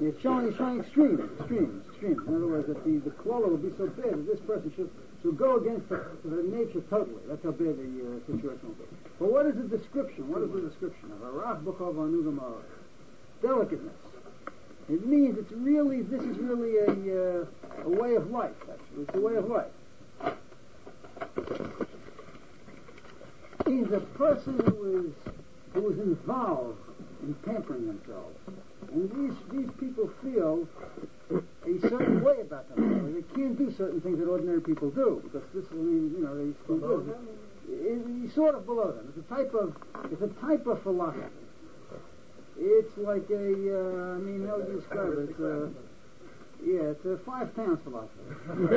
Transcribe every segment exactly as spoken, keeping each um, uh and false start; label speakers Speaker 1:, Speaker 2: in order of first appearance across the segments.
Speaker 1: It's showing, it's showing extremes, extremes, extremes. In other words, that the, the klala will be so bad that this person should, should go against the, the nature totally. That's how bad the uh, situation will be. But what is the description? What is the description of a Rach B'chov Anu Gemara? Delicateness. It means it's really, this is really a, uh, a way of life, actually. It's a way of life. He's a person who is, who is involved in pampering themselves. And these these people feel a certain way about themselves. They can't do certain things that ordinary people do, because this, I mean, you know, they below them? It's sort of below them. It's a type of, it's a type of philosophy. It's like a, uh, I mean, how would you describe it? It's a, yeah, it's a five pounds philosophy.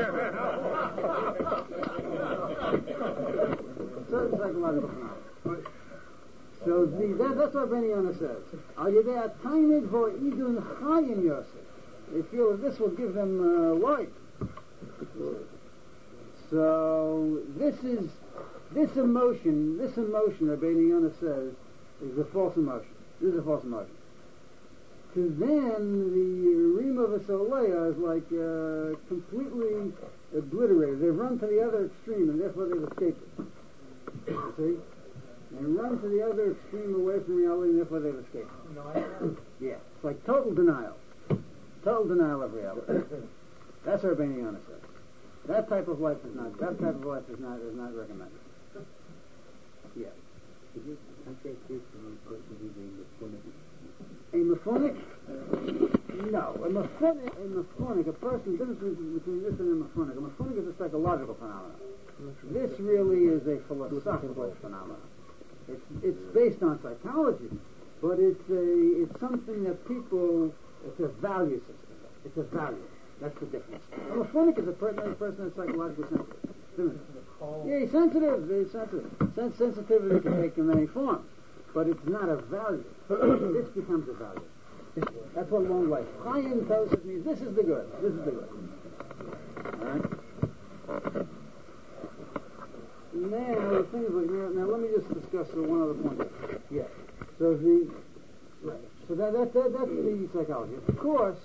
Speaker 1: Certain psychological phenomena. So the, that, that's what Beniana says. Al yedei ataymed vo'idun chayim yosef. They feel that this will give them uh, life. So this is this emotion. This emotion that Beniana says is a false emotion. This is a false emotion. To them, the Rima Vasoleya is like uh, completely obliterated. They've run to the other extreme, and therefore they've escaped it. You see? They run to the other extreme away from reality, and therefore they've escaped. Yeah, it's like total denial. Total denial of reality. That's what Rabbeinu says. That type of life is not. That type of life is not is not recommended. Yeah. A mafonic? No. A mafonic, a mafonic, a person, the difference between this and a mafonic. A mafonic is a psychological phenomenon. This really is a philosophical phenomenon. It's it's based on psychology, but it's a it's something that people, it's a value system. It's a value. That's the difference. A mafonic is a person, a person that's psychologically sensitive. Yeah, he's sensitive. He's sensitive. Sens- sensitivity can take in many forms, but it's not a value. This becomes a value. That's what long life. Chaim tells us means this is the good. This is the good. All right. Now the thing is like now, now let me just discuss uh, one other point. Yeah. So the right. So that, that that that's the psychology. Of course,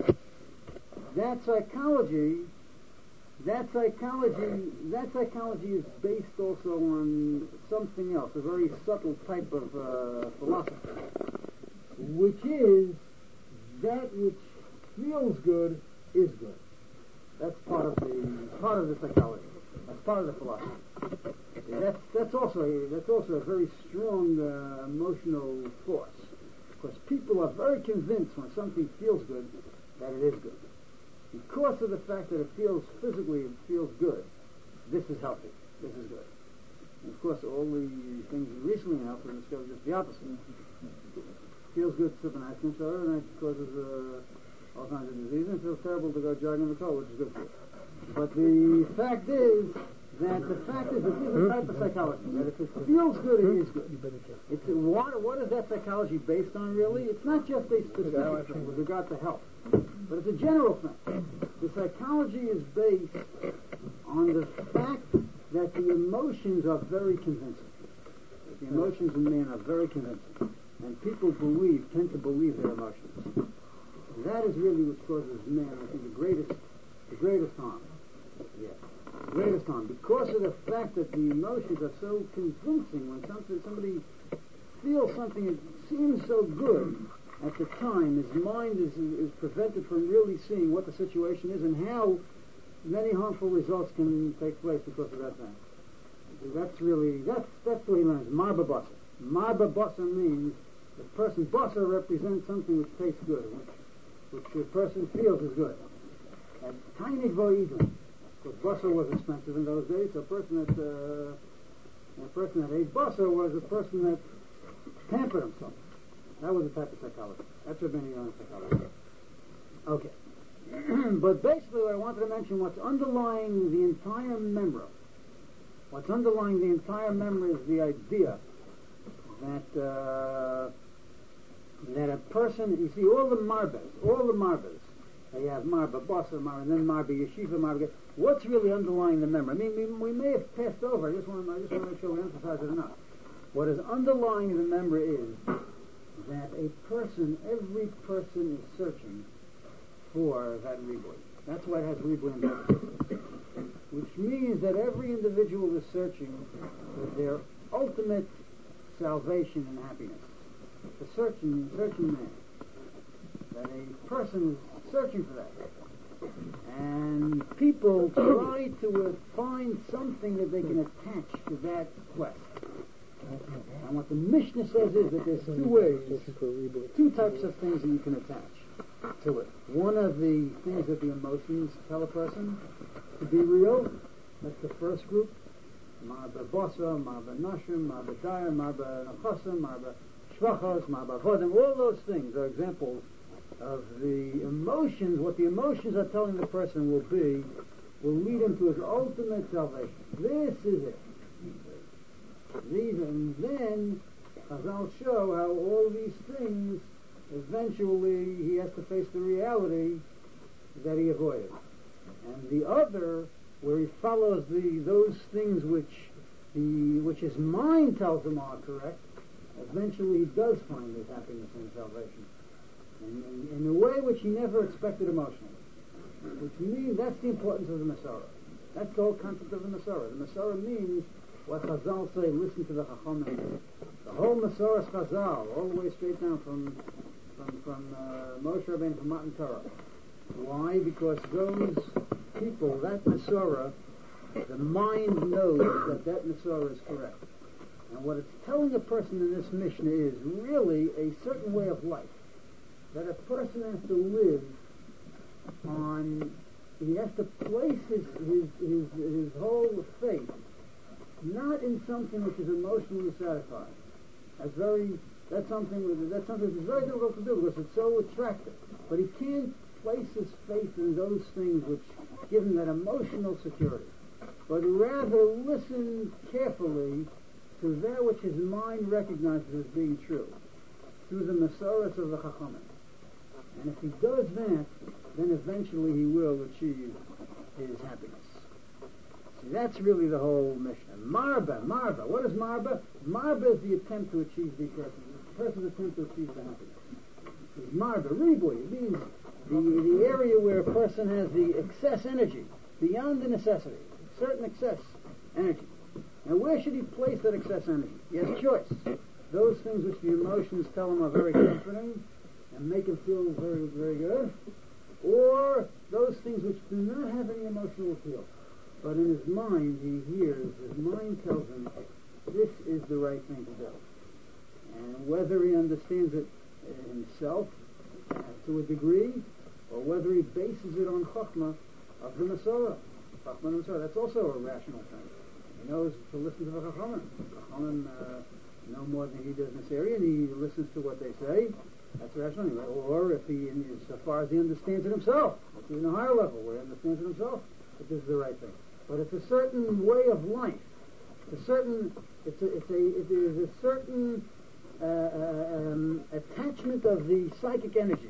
Speaker 1: that psychology. That psychology, that psychology is based also on something else, a very subtle type of uh, philosophy, which is that which feels good is good. That's part of the part of the psychology. That's part of the philosophy. That's that's also a, that's also a very strong uh, emotional force, because people are very convinced when something feels good that it is good. Because of the fact that it feels physically, it feels good. This is healthy. This is good. And of course, all the things recently in health have discovered just the opposite. Feels good to sip an ice cream soda, and that causes uh, all kinds of diseases. And it feels terrible to go jogging in the cold, which is good for you. But the fact is that the fact is that this is a type of psychology. That if it feels good, it is good. It's what, what is that psychology based on? Really, it's not just a specific thing with regard to health. But it's a general thing. The psychology is based on the fact that the emotions are very convincing. The emotions in man are very convincing. And people believe, tend to believe their emotions. That is really what causes man, I think, the greatest, the greatest harm. Yeah. The greatest harm. Because of the fact that the emotions are so convincing, when something, somebody feels something that seems so good, at the time, his mind is is prevented from really seeing what the situation is and how many harmful results can take place because of that thing. That's really, that's that's what he learns. Marba Basa. Marba Basa means the person, Basa represents something which tastes good, which, which the person feels is good. And tiny voidum, because Basa was expensive in those days, so a person that, uh, a person that ate Basa was a person that pampered himself. That was a type of psychology. That's what many are psychology. Okay. But basically what I wanted to mention, what's underlying the entire memory, what's underlying the entire memory is the idea that uh, that a person, you see all the marbas, all the marbas, they have marba, basa, marba, and then marba, yeshiva, marba. What's really underlying the memory? I mean, we, we may have passed over. I just want, I just want to make sure we emphasize it enough. What is underlying the memory is that a person, every person is searching for that ribui. That's why it has ribui in it. Which means that every individual is searching for their ultimate salvation and happiness. The searching, searching man. That a person is searching for that. And people try to uh, find something that they can attach to that quest. And what the Mishnah says is that there's two ways, two types of things that you can attach to it. One of the things that the emotions tell a person to be real. That's the first group. Marba Bosa, Marba Nashim, Marba Daya, Marba Nachosim, Marba Shvachos, Marba Chodim. All those things are examples of the emotions. What the emotions are telling the person will be, will lead him to his ultimate salvation. This is it. These, and then Chazal show how all these things, eventually he has to face the reality that he avoided. And the other, where he follows the those things which the which his mind tells him are correct, eventually he does find his happiness and salvation in, in, in a way which he never expected emotionally. Which means that's the importance of the Masorah. That's the whole concept of the Masorah. The Masorah means what Chazal say, listen to the Chachamim. The whole Masorah is Chazal, all the way straight down from from, from uh, Moshe Rabbeinu, from Matan Torah. Why? Because those people, that Masorah, the mind knows that that Masorah is correct. And what it's telling a person in this Mishnah is really a certain way of life. That a person has to live on, he has to place his, his, his, his whole faith not in something which is emotionally satisfying. That's very, that's something, that's something that's very difficult to do because it's so attractive. But he can't place his faith in those things which give him that emotional security, but rather listen carefully to that which his mind recognizes as being true, through the Masorahs of the Chachamim. And if he does that, then eventually he will achieve his happiness. See, that's really the whole Mishnah. Marba, Marba. What is Marba? Marba is the attempt to achieve the person, the person's attempt to achieve the happiness. It's Marba, Ribui. It means the, the area where a person has the excess energy, beyond the necessity, certain excess energy. Now where should he place that excess energy? He has a choice. Those things which the emotions tell him are very comforting and make him feel very, very good, or those things which do not have any emotional appeal. But in his mind, he hears, his mind tells him, this is the right thing to do. And whether he understands it himself uh, to a degree, or whether he bases it on Chokhmah of the Masorah. Chokhmah and Masorah, that's also a rational thing. He knows to listen to the Chachamim. Chachamim uh, know more than he does in this area, and he listens to what they say. That's rational. Or if he, so far as he understands it himself, it's in a higher level where he understands it himself, that this is the right thing. But it's a certain way of life. It's a certain, it's a, it's a, it is a certain uh, um, attachment of the psychic energy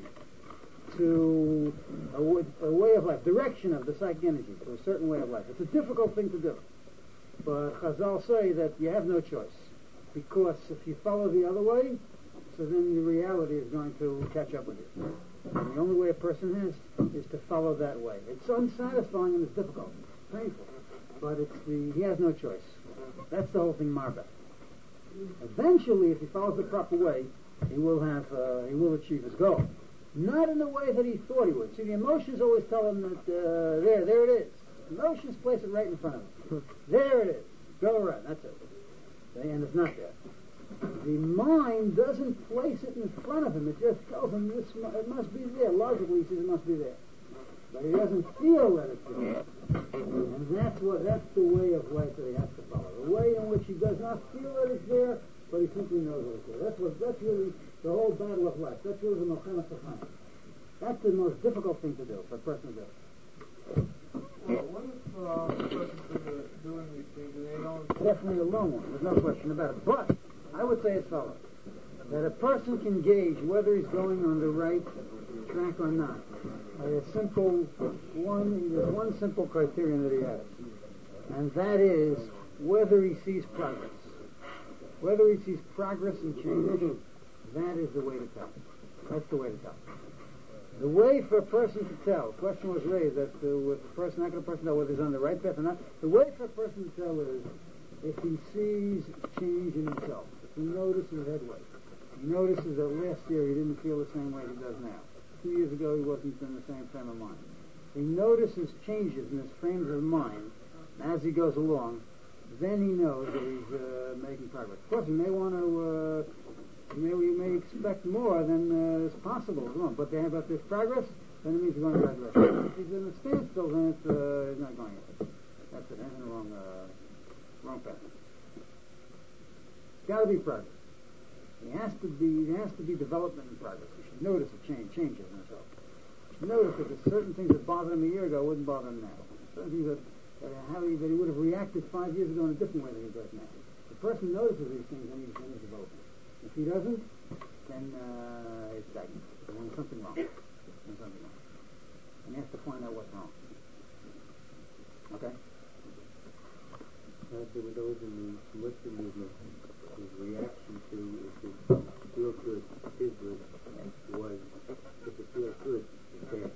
Speaker 1: to a, w- a way of life, direction of the psychic energy to a certain way of life. It's a difficult thing to do. But Chazal say that you have no choice. Because if you follow the other way, so then the reality is going to catch up with you. And the only way a person has is to follow that way. It's unsatisfying and it's difficult. It's painful. But it's the, he has no choice. That's the whole thing, Marba. Eventually, if he follows the proper way, he will have, uh, he will achieve his goal. Not in the way that he thought he would. See, the emotions always tell him that, uh, there, there it is. Emotions place it right in front of him. There it is. Go around. That's it. And it's not there. The mind doesn't place it in front of him. It just tells him this. It must be there. Logically, he says it must be there, but he doesn't feel that it's there. And that's what. That's the way of life that he has to follow. The way in which he does not feel that it's there, but he simply knows that it's there. That's what. That's really the whole battle of life. That's really the Melchama Safan. That's the most difficult thing to do for a person to do.
Speaker 2: Well, what if uh, a person's doing these things and they don't...
Speaker 1: Definitely a long one. There's no question about it. But I would say as follows: that a person can gauge whether he's going on the right track or not by a simple one. There's one simple criterion that he has, and that is whether he sees progress. Whether he sees progress and change, that is the way to tell. That's the way to tell. The way for a person to tell, question was raised as to if a person, how can a person tell whether he's on the right path or not? The way for a person to tell is if he sees change in himself, if he notices headway. He notices that last year he didn't feel the same way he does now. Two years ago he wasn't in the same frame of mind. He notices changes in his frames of mind as he goes along, then he knows that he's uh, making progress. Of course, he may want to, uh, you know, he may expect more than uh, is possible, but they have about this progress, then it means he's going in the right direction. If he's in a standstill, then it's uh, he's not going in. That's it. That's in the wrong, uh, wrong path. It's got to be progress. He has to be. There has to be development and progress. You should notice a change, changes in himself. You should notice that there's certain things that bothered him a year ago wouldn't bother him now. Certain things that that, how he, that he would have reacted five years ago in a different way than he does now. The person notices these things and he's, and he's developing. If he doesn't, then uh, it's stagnant. Then there's something wrong. There's something wrong. And he has to find out what's wrong. Okay?
Speaker 3: Uh, there were those in the Muslim movement whose reaction to if it feels good is good was if it feels good it's bad.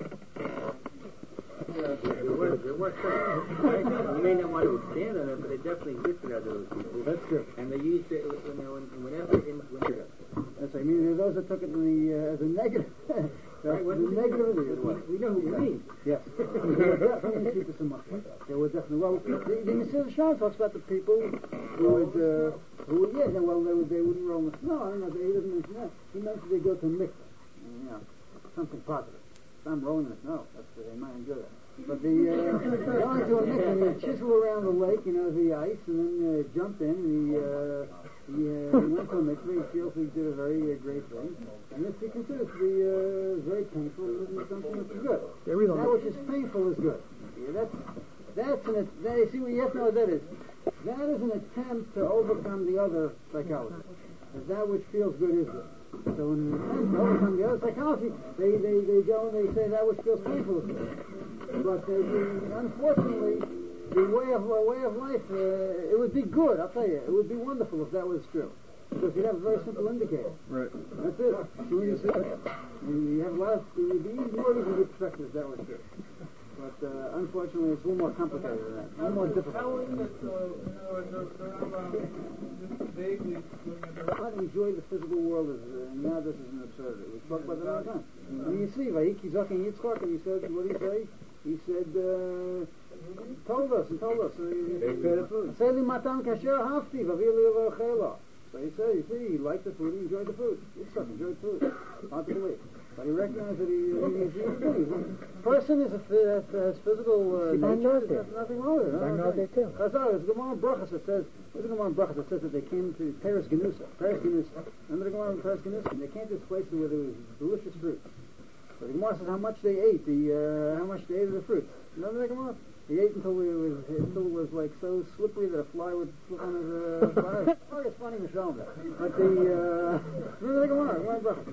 Speaker 4: Yeah, there was, there was some. You may not want to expand on it, but it definitely existed out of those people.
Speaker 1: That's good.
Speaker 4: And they used it, you know, in, whenever, in, whenever.
Speaker 1: That's right. I mean, there are those that took it in the, uh, as a negative.
Speaker 4: Right,
Speaker 1: the negative
Speaker 4: it was. We know who you mean.
Speaker 1: Yes. There were definitely people so much like that. There were definitely, well, the, the Messiah Shah talks about the people who would, uh, who would, yeah, well, they, would, they wouldn't roll in the snow. I don't know, he doesn't mention that. He mentioned they go to mikvah. You know, something positive. I'm rolling in the snow. That's, uh, they might enjoy that. But the uh, going to a mikvah, he chisel around the lake, you know, the ice, and then uh, jump in. And he uh, he, uh, he went to a mikvah. He feels he did a very uh, great thing, and this he considers to be uh, very painful. This is something which is good. That which is painful is good. Yeah, that's that's an. That, you see, you have to know what that is. That is an attempt to overcome the other psychology. That which feels good is good. So in an attempt to overcome the other psychology, they, they, they go and they say that which feels painful is good. But uh, the, unfortunately, the way of uh, way of life, uh, it would be good. I'll tell you, it would be wonderful if that was true, because you'd have a very simple indicator.
Speaker 2: Right.
Speaker 1: That's it. So when you see, you have a lot of. It would be more easy to expect if that was true. But uh, unfortunately, it's a little more complicated than that. A little more difficult.
Speaker 2: How is it, uh, you know, they're, they're not about just vaguely doing it?
Speaker 1: How to enjoy the physical world is, uh, now this is an absurdity. We talk about that all the time. I mean, you see, Vayiki Zaken Yitzchak, and he said, what did he say? He said, uh, told us, he told us. Uh, he said, Matan Kasher Hafti, Vavili Chela. So he said, you see, he liked the food, he enjoyed the food. Yitzchak enjoyed food. Hard to believe. But he recognized that he, he, he's human being. Person is a has, has physical uh, nature. There's nothing wrong with it.
Speaker 3: I know that too.
Speaker 1: That's all. There's a Gemara in Brachas that says, there's a Gemara in Brachas that says that they came to Peres Genusa. Peres Genusa. Remember the Gemara in Peres Genusa? They came to this place where there was delicious fruit. So the Gemara says how much they ate, the uh, how much they ate of the fruit. Remember the Gemara? He ate until it was until it was like so slippery that a fly would slip on his uh, fly. Oh, it's funny, Michelle. But the uh, remember the Gemara, Gemara Brachas.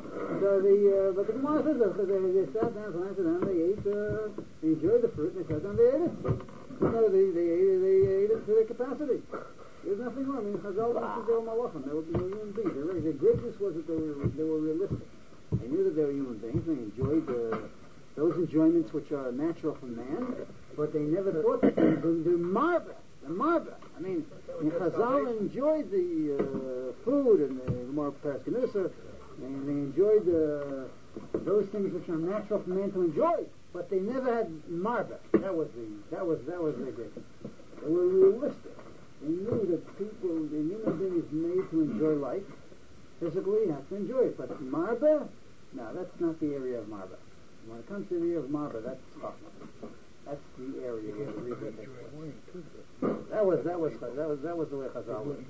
Speaker 1: So the uh, but the Gemara says that they, they sat down, so after them they ate, uh, they enjoyed the fruit. They sat down, they ate it. No, they they ate it, they ate it to their capacity. There's nothing wrong. I mean, Chazal didn't they were malachim. They were human beings. They really, their greatness was that they were they were realistic. They knew that they were human beings. They enjoyed uh, those enjoyments which are natural for man, but they never thought that they were the marba. The marba. I mean, Chazal enjoyed the uh, food and the more Peres Genusa. And they enjoyed uh, those things which are natural for man to enjoy, but they never had marba. That was the that was that was their greatness. They were realistic. They knew that people, the human being is made to enjoy life. Physically, you have to enjoy it, but marba, no, that's not the area of marba. When it comes to the area of marba, that's chachma. That's the area where the reason takes place. That was that was that was that was the way Chazal was.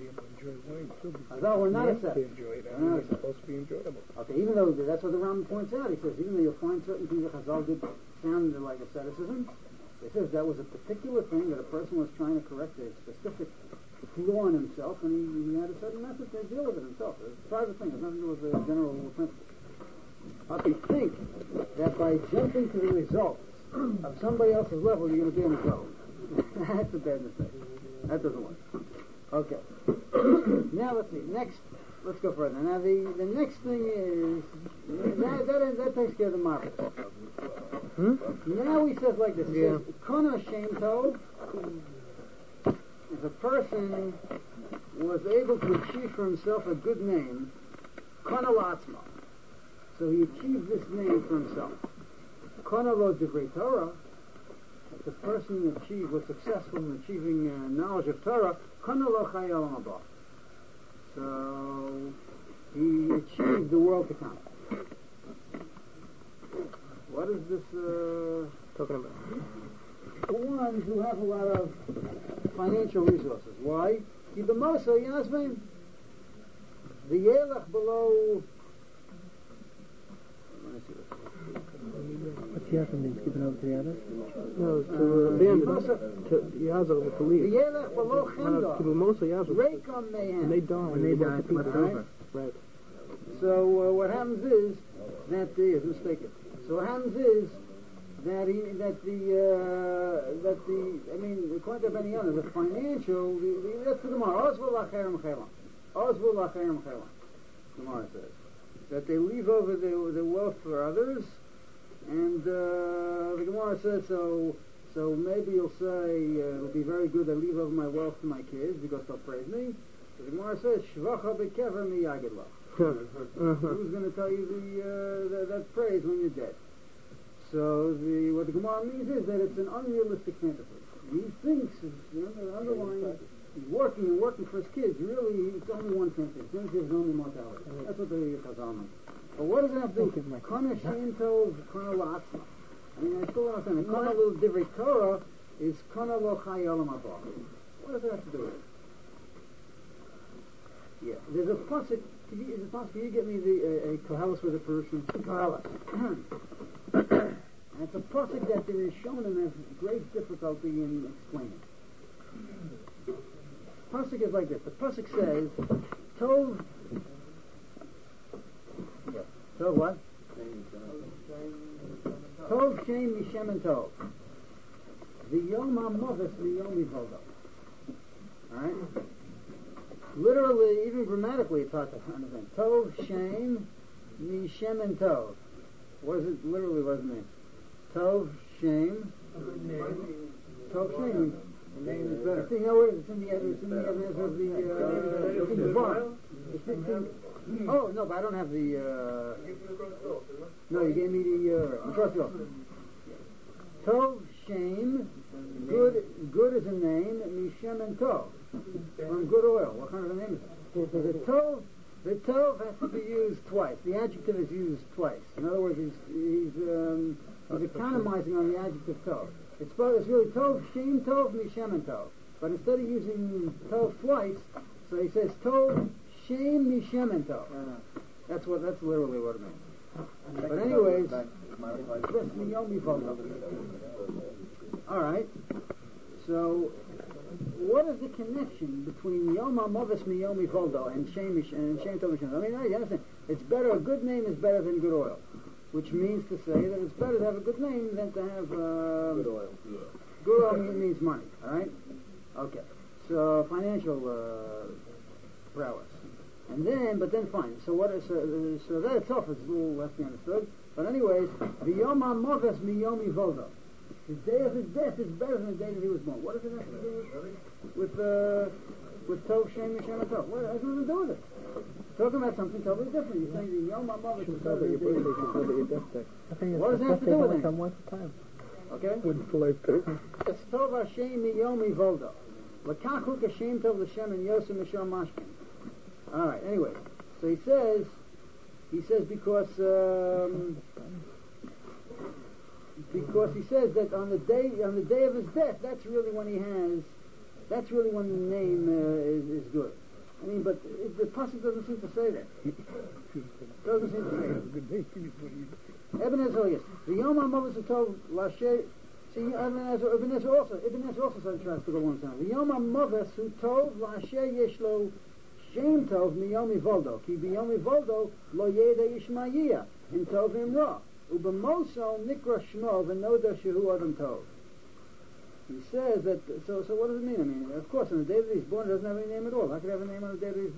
Speaker 1: Chazal were not accepted. They're
Speaker 3: supposed to be enjoyable.
Speaker 1: Okay, even though that's what the Rambam points out, he says even though you'll find certain things that Chazal did sound like asceticism, he says that was a particular thing that a person was trying to correct a specific flaw in himself, and he, he had a certain method to deal with it himself. It's a private thing. It has nothing to do with the general principle. I can think that by jumping to the results of somebody else's level, you're going to be in trouble. That's a bad mistake. That doesn't work. Okay. Now let's see. Next let's go further. Now, the, the next thing is, that, that, that takes care of the market.
Speaker 5: Hmm?
Speaker 1: Now he says like this, he
Speaker 5: Yeah.
Speaker 1: says, Kana Shem Tov, if a person was able to achieve for himself a good name, Kana Latzma, so he achieved this name for himself. Kana Lo Divrei Torah, if the person achieved, was successful in achieving uh, knowledge of Torah, Kana Lo Chai Olam Haba. So he achieved the world to come. What is this uh,
Speaker 5: Talking about.
Speaker 1: the ones who have a lot of financial resources? Why? Ki b'mosa yasvim. The yelach below. Let me see this.
Speaker 5: What's Yazim means? Giving over to the others? No,
Speaker 1: Uh,
Speaker 5: to abandon.
Speaker 1: Mimosa-
Speaker 5: To Yazim, to
Speaker 1: The
Speaker 5: leave.
Speaker 1: yelach below
Speaker 5: No, no, to
Speaker 1: chemda.
Speaker 5: Mimosa Yazim.
Speaker 1: Reikam
Speaker 5: When they
Speaker 1: mehem.
Speaker 5: die,
Speaker 4: When they die,
Speaker 5: people.
Speaker 4: what's
Speaker 1: Right?
Speaker 4: over?
Speaker 5: Right.
Speaker 1: So uh, what happens is that the is mistaken. So what happens is that he, that the uh, that the I mean according to many others, the financial the, the, that's the Gemara. Ozvul lacherem chelam. Ozvul lacherem chelam. Gemara says that they leave over the the wealth for others, and uh, the Gemara says so. So maybe you'll say uh, it'll be very good. I leave over my wealth to my kids because they'll praise me. So the Gemara says shvacha bekever miyagid lach. Who's going to tell you the, uh, the that praise when you're dead? So the what the Gemara means is that it's an unrealistic fantasy. He thinks, you know, the underlying, he's working and working for his kids. Really, it's only one fantasy. His fantasy is only mortality. That's what the Chazal means. But what does it have to do with Kana Shem Tov, Kana Latzma? I mean, I still don't understand. Kana Lo Divrei Torah is Kana Lo Chai Olam Haba. What does it have to do with it? Yeah, there's a pasuk. Could you, is it possible? Can you get me the uh, a Koheles with a Perushim? Koheles. And it's a pasuk that the Rishonim has great difficulty in explaining. Pasuk is like this. The pasuk says, "Tov." Yeah. Tov what? Tov Shem Mishem and Tov. The Yom HaMavis the Yom Yivoldo. All right. Literally, even grammatically, it's hard to understand. Tov, Shem, Mishem, and Tov. What is it? Literally, what does it mean? Tov, Shem, Tov, Shem.
Speaker 4: The name is better.
Speaker 1: It's in, no, it's in the it's in the evidence of the uh, it's in the barn. It's in, it's in, oh no, but I don't have the. Uh, no, you gave me the uh, trust law. Tov, Shem, good. Good is a name. Mishem and Tov. From good oil. What kind of a name is it? So the tov, the tov has to be used twice. The adjective is used twice. In other words, he's he's um, he's economizing on the adjective tov. It's supposed it's really tov, shem tov, mishem and tov. But instead of using tov twice, so he says tov, shem, mishem and tov. That's what that's literally what it means. But anyways, this miyomi voldo. All right. So. What is the connection between Yom HaMavis Miyomi Voldo and Shemish and Shem Tov Mishem? I mean, you understand? It's better. A good name is better than good oil, which means to say that it's better to have a good name than to have uh, good oil. Yeah. Good oil means, means money. All right. Okay. So financial uh, prowess, and then, but then fine. So what is uh, so that itself is a little less than understood. But anyways, the Yom HaMavis Miyomi Voldo. The day of his death is better than the day that he was born. What does it have to do with with uh, with Tov Shem Mishem and Tov? What has nothing to do with it? Talking about something totally different. You're saying the Yom HaMavis is better than the day he was born. What does it have to do with it? Okay. It's Tov Hashem Miyomi Voldo. L'kachu kashem Tov L'Shem and Yosem Mishom Mashkin. All right. Anyway, so he says, he says because. Um, Because he says that on the day on the day of his death, that's really when he has, that's really when the name uh, is, is good. I mean, but it, the pasuk doesn't seem to say that. Doesn't seem to say that. Ibn Ezra, yes. The Yom HaMavis told Lashe. See, Ibn Ezra, Ibn Ezra also, Ibn Ezra also said tries to go one time. The Yom HaMavis who told Lashe Yeshlo Shem Tov Miyomi Voldo Ki Biyomi Voldo Lo Yeda Yishmayia in Tovim Ra. Ubemoso nikra shmo v'noda shehu adam tov. He says that. So, so what does it mean? I mean, of course, on the day that he's born, he doesn't have any name at all. How could he have a name on the day that he's born?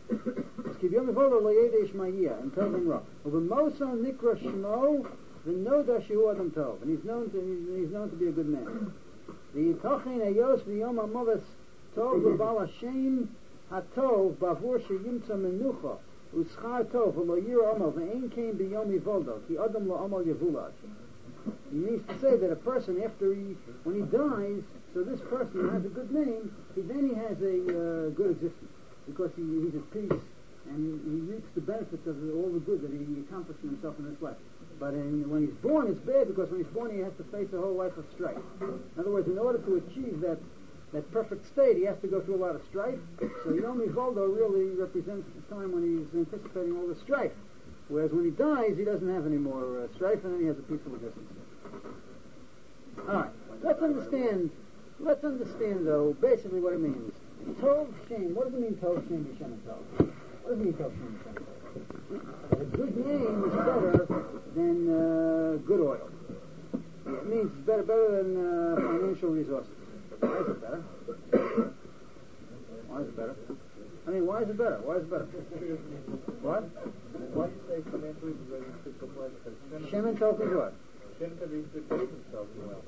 Speaker 1: Keep Yom Yivoldo lo yedei Ishmael and Tov and Ra. Ubemoso nikra Shmo v'noda shehu adam Tov, and he's known to he's, he's known to be a good man. The Tochin Ayos v'Yom Hamavis Tov v'Bal Hashem HaTov bavur sheyimtza menucha u'schar Tov v'lo yira amal v'ein came b'Yom Yivoldo ki adam lo amal yevulad. He means to say that a person after he when he dies, so this person has a good name, he, then he has a uh, good existence because he, he's at peace. And he reaps the benefits of the, all the good that he accomplished in himself in this life. But in, when he's born, it's bad because when he's born, he has to face a whole life of strife. In other words, in order to achieve that that perfect state, he has to go through a lot of strife. So Yom Yivoldo really represents the time when he's anticipating all the strife. Whereas when he dies, he doesn't have any more uh, strife, and then he has a peaceful existence. All right, let's understand. Let's understand, though, basically what it means. Tov Shem. What does it mean, Tov Shem B'Shem and Tov? What does it mean, Tov Shem B'Shem and Tov? A good name is better than uh, good oil. It means it's better, better than uh, financial resources. Why is it better? Why is it better? I mean, why is it better? Why is it better? What?
Speaker 2: Why do you say Shem and Tov is very difficult place? Because
Speaker 1: Shem and Tov is what?
Speaker 2: Shem and Tov is to bathe himself in oil.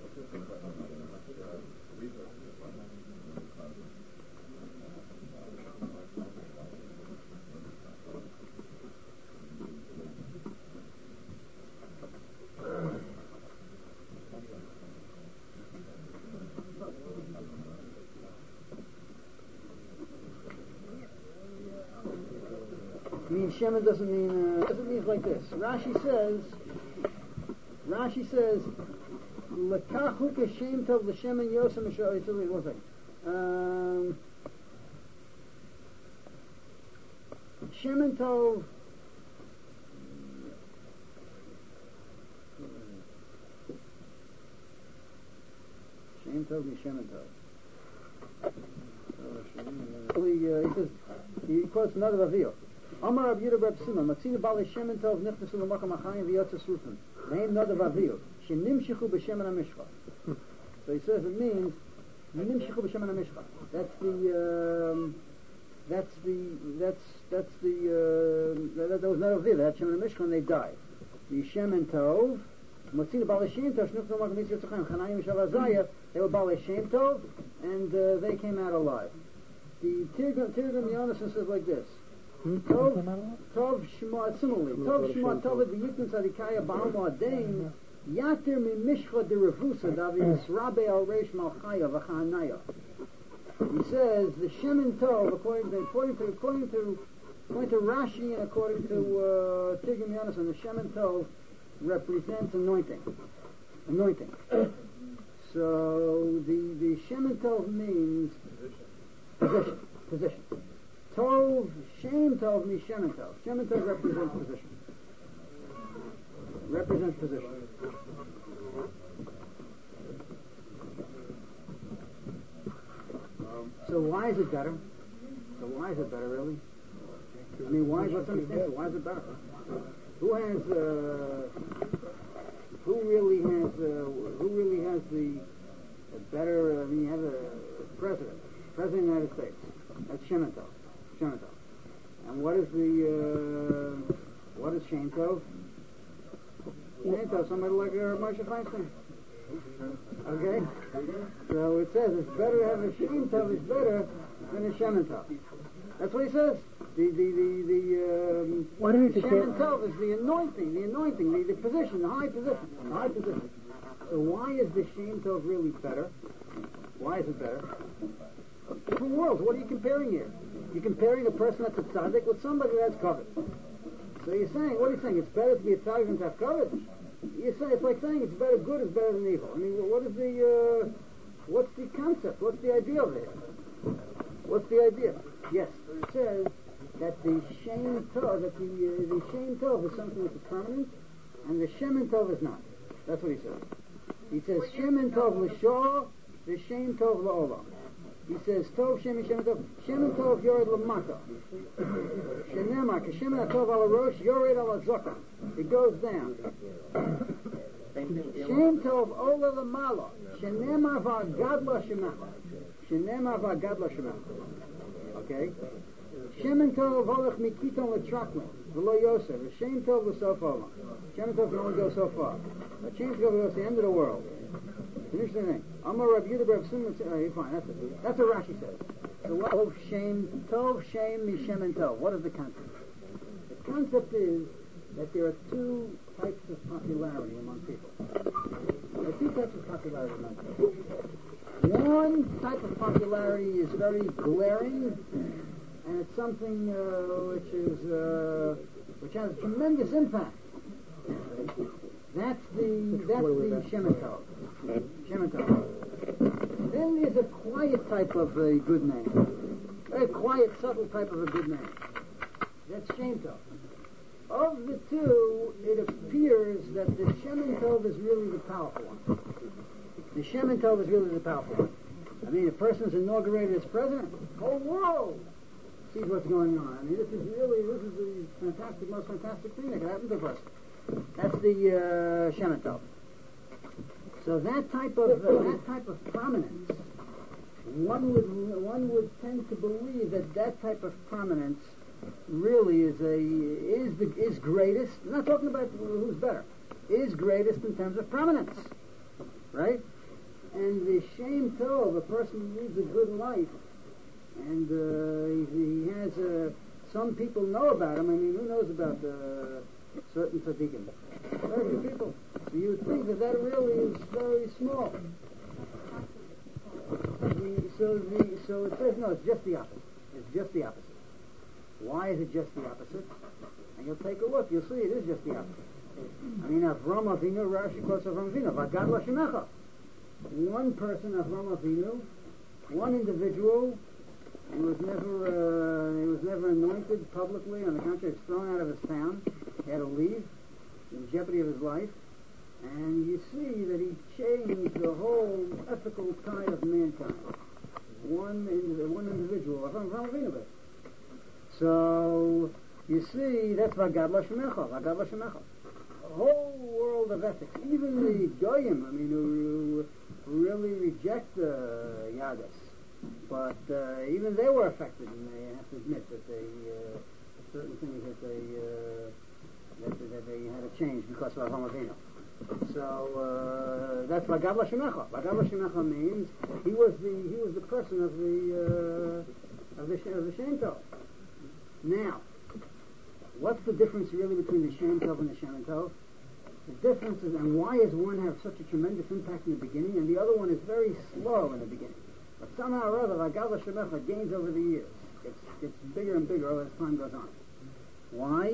Speaker 1: Means Shemin doesn't mean, uh, doesn't mean like this. Rashi says, Rashi says, L'kachu k'shem tov l'shemen yosem m'sho, wait, one second. Um, Shemin tov, Shem tov m'shemen tov. Uh, he says, he quotes another Aviyah. Amar Rab Yehuda Rab Simon, Matzina Bali Shemen Tov Nichnasu L'Makam HaChayim V'Yotzes Rufin. Name Nadav Aviyah. Shenimshichu B'Shemen HaMishcha. So he says it means Nimshichu B'Shemen HaMishcha. That's the um, that's the that's that's the uh, that, that was not Aviyah. That's Shemen HaMishcha and they died. The Shemen Tov. Matzina Bali Shem Tov Nichnasu L'Makam V'Yotzes Rufin. Chanayim Mishav Azayah. They were Bali Shem Tov and uh, they came out alive. The Tirgum Tirgum Yonason says like this. Tov, Tov Shema, similarly, Tov Shema Tov V'Yikun Tzadikaya Ba'al Mo'adein Yatir Mimishcha De Revusa Davi Yisrabe Al Reish Malchaya V'Chanaya. He says the Shemin Tov, according to according to according to according to Rashi and according to uh, Tirgum Yonason, the Shemin Tov represents anointing, anointing. So the the Shemin Tov means position, position. Tov, Shem Tov means Shem and Tov. Shem and Tov represents position. Represents position. So why is it better? So why is it better, really? I mean, why? Let's understand. So why is it better? Who has? Uh, who really has? Uh, who really has the, the better? I mean, you have a president, president of the United States. That's Shem and Tov. Shem Tov. And what is the, uh, what is Shem Tov? Shem Tov, somebody like uh, Moshe Feinstein. Okay? So it says it's better to have a Shem Tov is better than a Shem Tov. That's what he says. The, the, the, the, um,
Speaker 5: Why do you think
Speaker 1: Shem Tov is the anointing, the anointing, the, the position, the high position, the high position. So why is the Shem Tov really better? Why is it better? Different worlds. What are you comparing here? You're comparing a person that's a tzaddik with somebody that's covered. So you're saying, what are you saying? It's better to be a tzaddik than to have covered? You say it's like saying it's better good is better than evil. I mean, what is the, uh, what's the concept? What's the idea of it? What's the idea? Yes, it says that the Shem Tov, that the uh, the Shem Tov is something that's permanent, and the Shemin Tov is not. That's what he says. He says Shemin Tov l'shor, the Shem Tov la'olam. He says, Tov Shem Shem Tov, Shem Tov Yored Lamata. Shenema, Keshem Tov Ala Rosh, Yored Ala Zoka. It goes down. Shem Tov Ola Lamala. Shenema Vagadla Shema. Shenema Vagadla Shema. Okay? Shemen Tov Holech Mikiton L'Traklin, V'lo Yosef, Shem Tov L'Sof Olam. Shemen Tov can only go so far. But Shem Tov goes to the end of the world. It's an interesting thing. Amar Rab Yehuda Rab Simon, oh, you're fine, that's it. That's what Rashi says. So what, Tov Shem, Tov Shem Mishemen Tov. What is the concept? The concept is that there are two types of popularity among people. There are two types of popularity among people. One type of popularity is very glaring, and it's something uh, which is uh, which has tremendous impact. That's the that's the Shemen Tov. Shemen Tov. Then there's a quiet type of a good name, very quiet, subtle type of a good name. That's Shem Tov. Of the two, it appears that the Shemen Tov is really the powerful one. The Shemen Tov is really the powerful one. I mean, a person's inaugurated as president, the whole world sees what's going on. I mean, this is really, this is the fantastic, most fantastic thing that could happen to a person. That's the uh, Shemen Tov. So that type of uh, that type of prominence, one would one would tend to believe that that type of prominence really is a is the is greatest. I'm not talking about who's better. Is greatest in terms of prominence, right? And the Shem Tov, a person leads a good life, and uh, he, he has uh, some people know about him. I mean, who knows about uh, certain tzaddikim? Very few people. So you would think that that really is very small. The, so the so it says no. It's just the opposite. It's just the opposite. Why is it just the opposite? And you'll take a look. You'll see it is just the opposite. I mean, Avram Avinu, Rashi quotes Avram Avinu, Vagad Lashemecha. One person, Avram Avinu, one individual, he was never uh, he was never anointed publicly. On the contrary, he was thrown out of his town. He had to leave, in jeopardy of his life. And you see that he changed the whole ethical tide of mankind. One, one individual, Avram Avinu. So, you see, that's Vagad Lashemecha, Vagad Lashemecha. The whole world of ethics, even the Goyim, I mean, who, who really reject uh, Yadis, but uh, even they were affected, and they have to admit that they, uh, certain things that they, uh, that, that they had to change because of Avram Avinu. So, uh, that's Vagad Lashemecha. Vagad Lashemecha means he was the, he was the person of the, uh, of the, of the Shem Tov. Now, what's the difference really between the Shem Tov and the Shemen Tov? The difference is, and why does one have such a tremendous impact in the beginning, and the other one is very slow in the beginning? But somehow or other, Vagad Lashemecha gains over the years. It's gets bigger and bigger as time goes on. Why?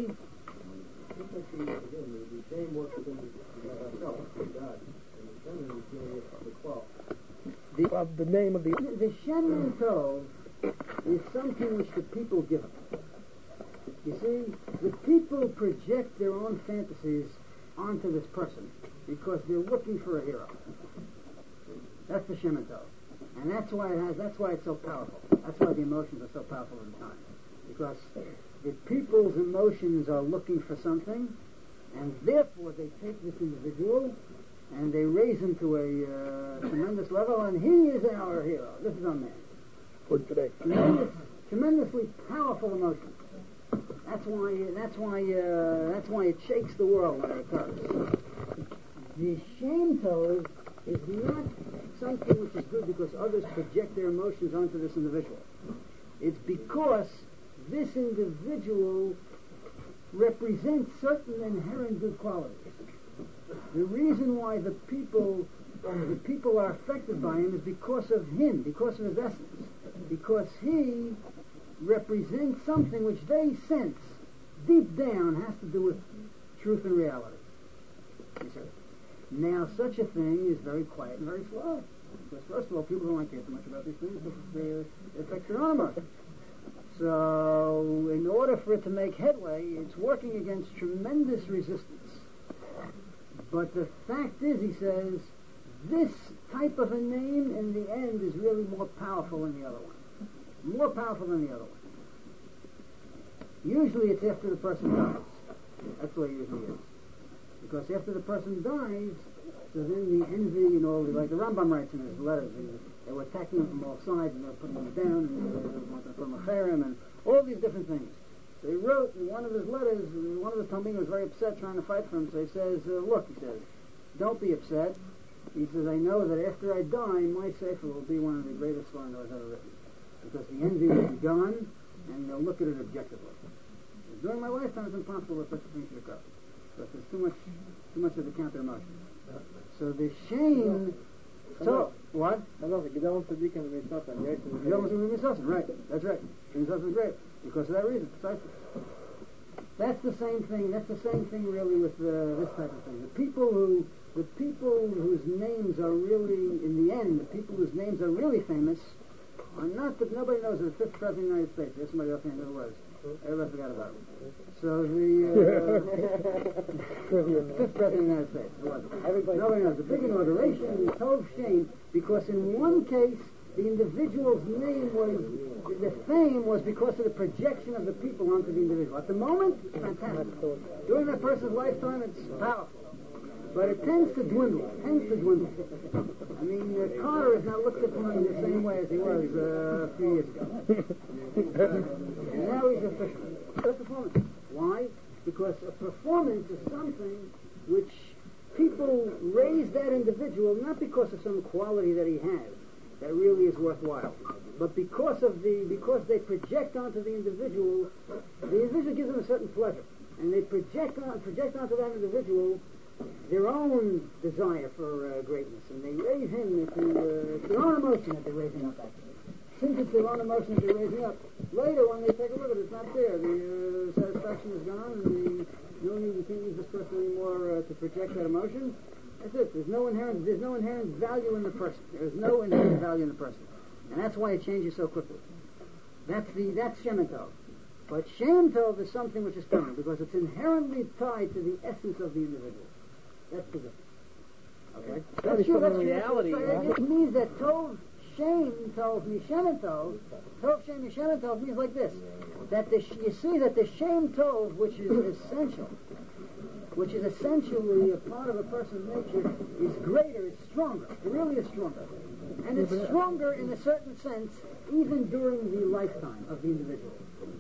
Speaker 3: The same work within ourselves, God, and the Shemen is doing it the twelve.
Speaker 5: The, uh, the name of the...
Speaker 1: The Shemen Tov is something which the people give him. You see, the people project their own fantasies onto this person because they're looking for a hero. That's the Shemen Tov. And that's why it has, that's why it's so powerful. That's why the emotions are so powerful at the time. Because the people's emotions are looking for something, and therefore they take this individual and they raise him to a uh, tremendous level, and he is our hero. This is our man.
Speaker 5: For today.
Speaker 1: Tremendous, tremendously powerful emotion. That's why. That's why. Uh, that's why it shakes the world when it occurs. The Shem Tov is not something which is good because others project their emotions onto this individual. It's because this individual represents certain inherent good qualities. The reason why the people, the people are affected by him is because of him, because of his essence, because he represents something which they sense deep down has to do with truth and reality. You see? Now, such a thing is very quiet and very slow. Because first of all, people don't like to hear too much about these things because they affect their own emotions. So, in order for it to make headway, it's working against tremendous resistance. But the fact is, he says, this type of a name in the end is really more powerful than the other one. More powerful than the other one. Usually it's after the person dies. That's the way it usually is. Because after the person dies, so then the envy and all, like the Rambam writes in his letters, and they were attacking him from all sides, and they were putting him down, and they wanted to put him a cherem, and all these different things. So he wrote in one of his letters, one of the Talmidim was very upset trying to fight for him, so he says, uh, look, he says, don't be upset. He says, I know that after I die, my Sefer will be one of the greatest ones that was ever written. Because the envy will be gone, and they'll look at it objectively. During my lifetime, it's impossible that such a thing should occur. Because there's too much, too much of the counter emotion. So the shame... So, what? Gedolon Tzaddikim Mitzvah, right, that's right. Mitzvah is great. Because of that reason, precisely. That's the same thing, that's the same thing really with uh, this type of thing. The people who, the people whose names are really, in the end, the people whose names are really famous, are not that nobody knows the fifth president of the United States. There's somebody else who who it was. Everybody forgot about it. So the uh, fifth president of the United States. Who was it? Everybody. Nobody knows. The big inauguration, the Tov Shame, because in one case the individual's name was, the fame was because of the projection of the people onto the individual. At the moment, it's fantastic. During that person's lifetime, it's powerful. But it tends to dwindle. It tends to dwindle. I mean, uh, Carter is not looked upon in the same way as he was uh, a few years ago. And now he's a fisherman. It's a performance. Why? Because a performance is something which people raise that individual not because of some quality that he has that really is worthwhile, but because of the because they project onto the individual, the individual gives them a certain pleasure, and they project on project onto that individual their own desire for uh, greatness, and they raise him into uh, it's their own emotion that they're raising up. Actually, since it's their own emotion that they're raising up, later when they take a look at it, it's not there. The uh, satisfaction is gone, and the, you don't need, you can't use this person anymore uh, to project that emotion. That's it. There's no inherent. There's no inherent value in the person. There's no inherent value in the person, and that's why it changes so quickly. That's the that's Shem Tov. But Shem Tov is something which is permanent because it's inherently tied to the essence of the individual. That's the difference. Okay. That's true. That's reality. It means that Tov Shem tells me Shem Tov. Tov Shem and Shem Tov means like this: that the you see that the Shem Tov, which is essential. which is essentially a part of a person's nature, is greater, is stronger. It really is stronger. And it's stronger in a certain sense, even during the lifetime of the individual.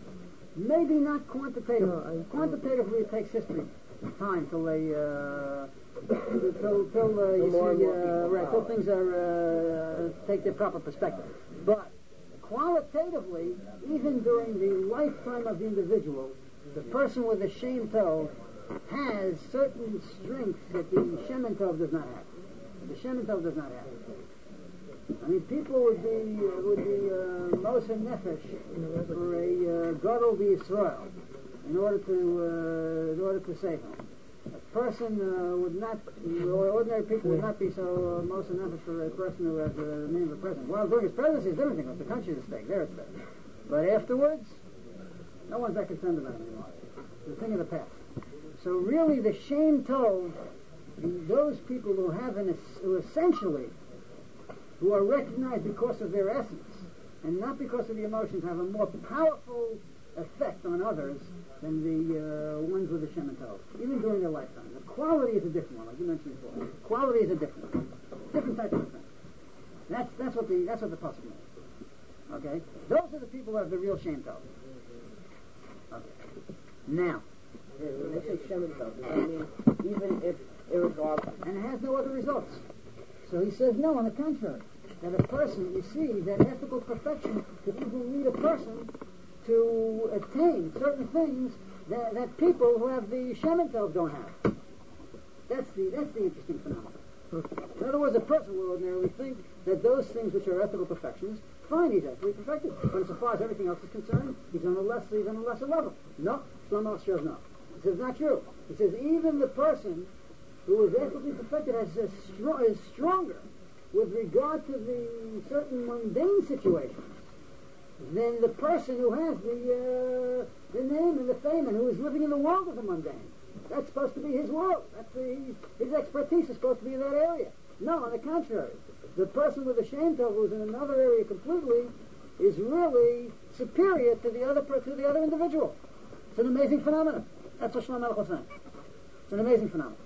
Speaker 1: Maybe not quantitatively. Quantitatively, it takes history, time, till they, uh, till, till uh, you see, uh, right, till things are, uh, take their proper perspective. But qualitatively, even during the lifetime of the individual, the person with the Shem Tov has certain strengths that the Shemen Tov does not have. The Shemen Tov does not have. I mean, people would be uh, would be uh, Moshe Nefesh for a uh, Gadol B'Yisrael in order to uh, in order to save him. A person uh, would not, or ordinary people would not be so uh, Moshe Nefesh for a person who has the name of a president. Well, during his presidency, it's everything. If the country is at stake, there it's stake. But afterwards, no one's that concerned about it anymore. It's a thing of the past. So really, the Shem Tov, those people who have an, who essentially, who are recognized because of their essence, and not because of the emotions, have a more powerful effect on others than the uh, ones with the Shem Tov, even during their lifetime. The quality is a different one, like you mentioned before. Quality is a different one, different type of thing. That's that's what the that's what the possible is. Okay, those are the people who have the real Shem Tov. Okay, now.
Speaker 4: When they say Shem Tov, does that mean even if irregardless?
Speaker 1: And it has no other results. So he says, no, on the contrary. That a person, you see, that ethical perfection could even lead a person to attain certain things that, that people who have the Shem Tov don't have. That's the that's the interesting phenomenon. In other words, a person will ordinarily think that those things which are ethical perfections, fine, he's ethically perfected. But as far as everything else is concerned, he's on a less, he's on a lesser level. No, Shlomo says no. He says, not true. He says, even the person who is ethically perfected has a stro- is stronger with regard to the certain mundane situations than the person who has the uh, the name and the fame and who is living in the world of the mundane. That's supposed to be his world. That's the, his expertise is supposed to be in that area. No, on the contrary. The person with the Shem Tov who's in another area completely is really superior to the other to the other individual. It's an amazing phenomenon. That's what Shlomo Melech was saying. It's an amazing phenomenon.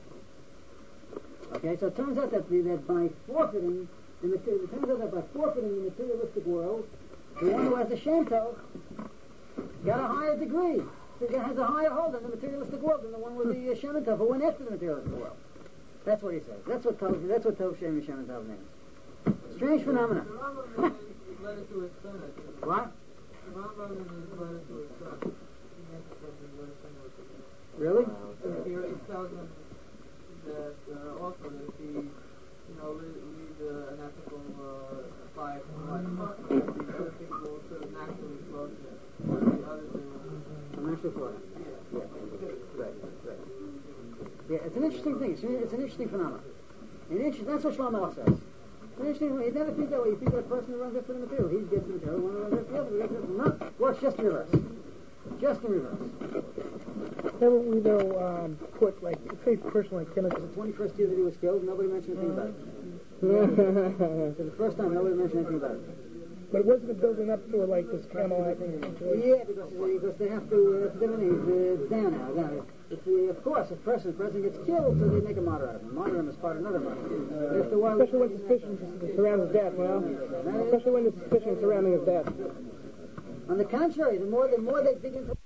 Speaker 1: Okay, so it turns out that, the, that by forfeiting the material, it turns out that by forfeiting the materialistic world, the one who has the Shem Tov got a higher degree. It has a higher hold in the materialistic world than the one with the uh, Shem Tov who went after the materialistic world. That's what he says. That's what Tov. That's what Tov Shem Shem Tov means. Strange phenomena.
Speaker 2: The Rambam led it to his son, I think.
Speaker 1: What?
Speaker 2: The Rambam led it to his son. He meant something very similar to that.
Speaker 1: Really?
Speaker 2: He, he tells him that uh, also that if he, you know, lead, lead uh, an ethical uh, life, life these other things will sort of naturally flow to him. The other thing will...
Speaker 1: I'm actually for it.
Speaker 2: Yeah.
Speaker 1: Right, right. Yeah, it's an interesting thing. It's, it's an interesting phenomenon. An inter- that's what Shlomo Melech says. It's an interesting. You never think that way. You think that a person who runs after the material, he gets the material. One who runs after the other, he gets the no. Well, it's just the reverse. Just the reverse.
Speaker 5: Haven't we though um, put like say a person like Kenneth?
Speaker 1: It's the twenty-first year that he was killed. Nobody mentioned anything about it. It's the first time nobody mentioned anything about it.
Speaker 5: But wasn't it building up to like this Camelot situation?
Speaker 1: Yeah, because because they have to. Uh, they don't need, uh, it's down now. Down. If the, of course, if a person, person gets killed, so they make a martyr out of him. Martyrdom is part of another martyr. Uh, After a while,
Speaker 5: Especially when suspicion surrounds his death, well, especially when the suspicion surrounding his death.
Speaker 1: On the contrary, the more the more they dig into.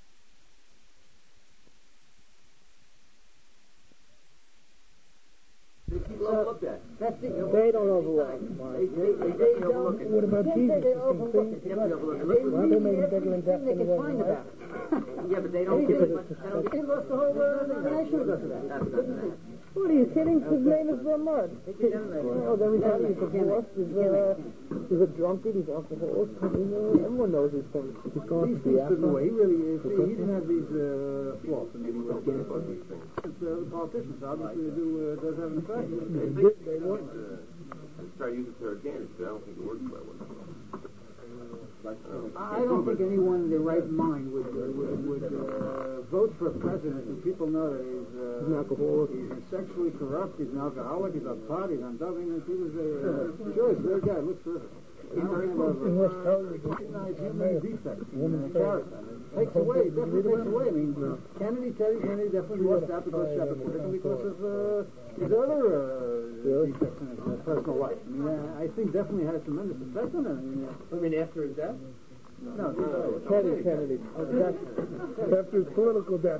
Speaker 4: Overlook that.
Speaker 1: That's the,
Speaker 5: They don't overlook.
Speaker 4: They, they, they,
Speaker 1: They
Speaker 4: they
Speaker 1: don't.
Speaker 4: overlook it.
Speaker 5: What about
Speaker 1: They-
Speaker 5: Jesus?
Speaker 1: They
Speaker 5: The
Speaker 1: overlook
Speaker 5: same
Speaker 1: it.
Speaker 5: thing?
Speaker 4: They overlook it.
Speaker 1: They
Speaker 5: Well, they
Speaker 1: read
Speaker 5: made him bigger
Speaker 1: everything
Speaker 5: in depth
Speaker 1: they
Speaker 5: than he
Speaker 1: can
Speaker 5: was
Speaker 1: find
Speaker 5: in
Speaker 1: about
Speaker 5: life.
Speaker 1: it.
Speaker 4: Yeah, but they don't give it much. They don't
Speaker 1: They lost the whole uh, nation because of that.
Speaker 4: That's not that.
Speaker 5: What are you kidding? His name is Vermont. Oh, everybody is divorced. He's, uh, he's a drunkard. He's alcoholic. I mean, uh, everyone knows these things. He's going
Speaker 1: These
Speaker 5: to be
Speaker 1: things couldn't
Speaker 5: after.
Speaker 1: away. He really is. He, he didn't have these uh, flaws. I mean, he was against all these things. It's, uh, the politicians, obviously, they do, uh, does have an effect.
Speaker 6: They think they want to try to use it to their advantage, but I don't think it works that way.
Speaker 1: I don't think anyone in their right mind would uh, would, would uh, vote for a president who people know that he's, uh,
Speaker 5: He's an alcoholic.
Speaker 1: he's sexually corrupt, he's an alcoholic, he's on pot, he's on dubbing, and people say, uh, sure, he's a great guy, looks terrific. I don't think of
Speaker 5: In West
Speaker 1: uh,
Speaker 5: Hollywood,
Speaker 1: recognize human defects in
Speaker 5: Woman
Speaker 1: uh,
Speaker 5: favorite.
Speaker 1: character. It takes away, it definitely takes away. I mean, Kennedy, Teddy Kennedy definitely lost out because of Shepard and because of uh, his other uh, defects in his uh, personal life. I mean, uh, I think definitely had a tremendous effect on him. I mean, uh,
Speaker 4: I mean, after his death?
Speaker 1: no, no,
Speaker 5: Teddy Kennedy. That's, after his political death,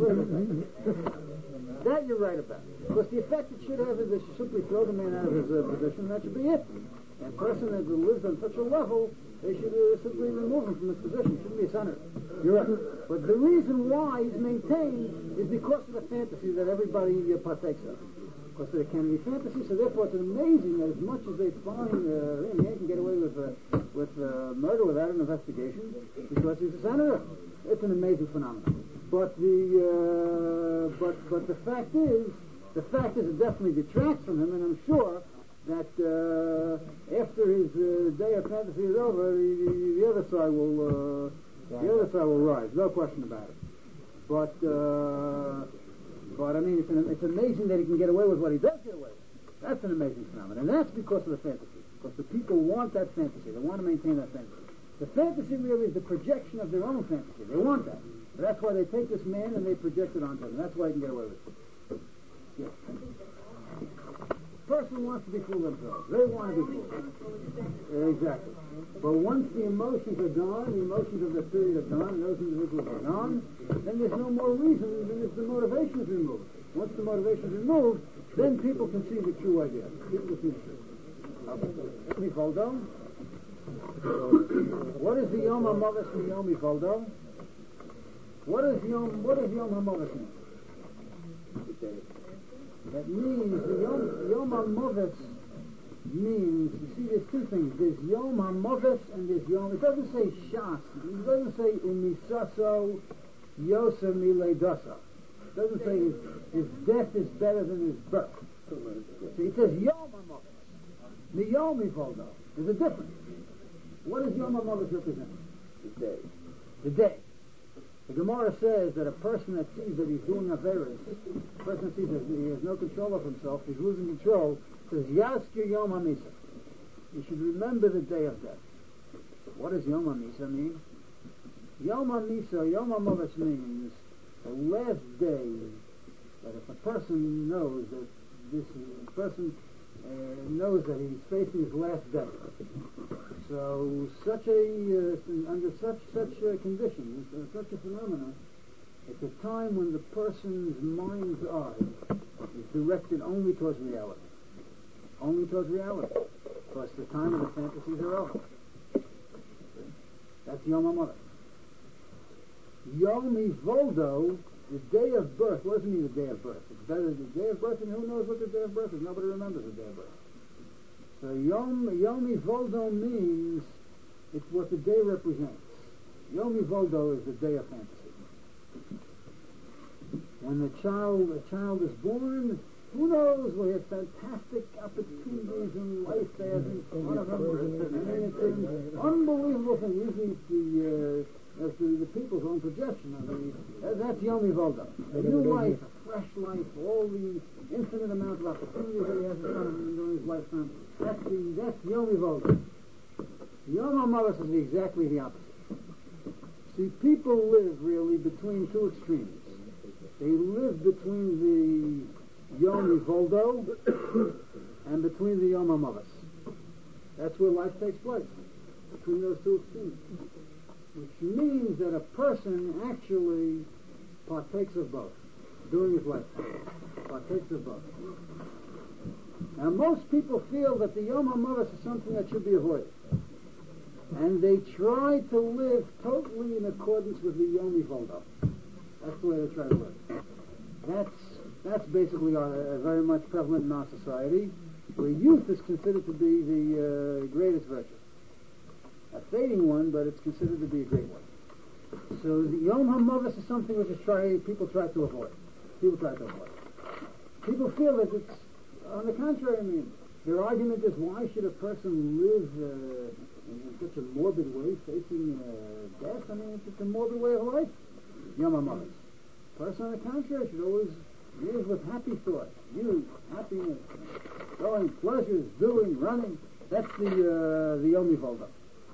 Speaker 1: that you're right about. Because the effect it should have is they should simply throw the man out of his uh, position, and that should be it. And a person that lives on such a level, they should uh, simply remove him from his position. He shouldn't be a senator. You're right. But the reason why he's maintained is because of the fantasy that everybody uh, partakes of. Because of the Kennedy fantasy, so therefore it's amazing that as much as they find uh, a man can get away with uh, with uh, murder without an investigation because he's a senator. It's an amazing phenomenon. But the uh, but but the fact is, the fact is it definitely detracts from him, and I'm sure that uh, after his uh, day of fantasy is over, the, the, the other side will uh, the other side will rise. No question about it. But. Uh, But, I mean, it's, an, it's amazing that he can get away with what he does get away with. That's an amazing phenomenon. And that's because of the fantasy. Because the people want that fantasy. They want to maintain that fantasy. The fantasy really is the projection of their own fantasy. They want that. But that's why they take this man and they project it onto him. That's why he can get away with it. Yeah. The person wants to be fooled themselves. They want to be fooled. Exactly. But once the emotions are gone, the emotions of the period are gone, and those individuals are gone, then there's no more reason, then it's the motivation is removed. Once the motivation is removed, then people can see the true idea. People can see the truth. Okay. Foldo? What is the Yom HaMavis and Yom Foldo? What is Yom, what does Yom HaMavis mean? That means the Yom, Yom HaMavis means, you see, there's two things. There's Yom HaMavis and there's Yom. It doesn't say Shas. It doesn't say Umisaso Yosa Miledasa. It doesn't say his, his death is better than his birth. See, it says Yom HaMavis. The Yom Voldo. There's a difference. What does Yom HaMavis represent?
Speaker 4: The day.
Speaker 1: The day. The Gemara says that a person that sees that he's doing Averis, a person that sees that he has no control of himself, he's losing control, says, Yaskir Yom HaMisa. You should remember the day of death. What does Yom HaMisa mean? Yom HaMisa, Yom HaMavis means the last day that if a person knows that this is, a person uh, knows that he's facing his last day. So such a uh, under such such uh, conditions, uh, such a phenomenon, it's a time when the person's mind's eye is directed only towards reality, only towards reality, because the time of the fantasies are over. That's Yom HaModas. Yom Hivoldo, the day of birth. What does it mean, the day of birth? It's better than the day of birth, and who knows what the day of birth is? Nobody remembers the day of birth. So Yom, Yom Hivoldo means it's what the day represents. Yom Hivoldo is the day of fantasy. When the child, a child is born, who knows? We have fantastic opportunities in life there in front of them. I mean, it's an unbelievable thing. Usually it's the, uh, that's the, the people's own projection. I mean, that, that's Yom Hivoldo. A new life, a fresh life, all the infinite amount of opportunities that he has in front of him during his lifetime. That's the that's Yom Hivoldo. Yom HaModas is exactly the opposite. See, people live really between two extremes. They live between the Yom Hivoldo and between the Yom HaModas. That's where life takes place, between those two extremes. Which means that a person actually partakes of both during his lifetime. Partakes of both. Now, most people feel that the Yom HaModas is something that should be avoided. And they try to live totally in accordance with the Yom Hivoldo. That's the way they try to live. That's that's basically uh, very much prevalent in our society, where youth is considered to be the uh, greatest virtue. A fading one, but it's considered to be a great one. So the Yom HaModas is something which is try, people try to avoid. People try to avoid. People feel that it's, on the contrary, I mean, their argument is, why should a person live uh, in such a morbid way, facing uh, death? I mean, it's a morbid way of life. Yom HaModas. Person, on the contrary, should always live with happy thoughts, youth, happiness, going, pleasures, doing, running. That's the uh, the Yom Hivoldo.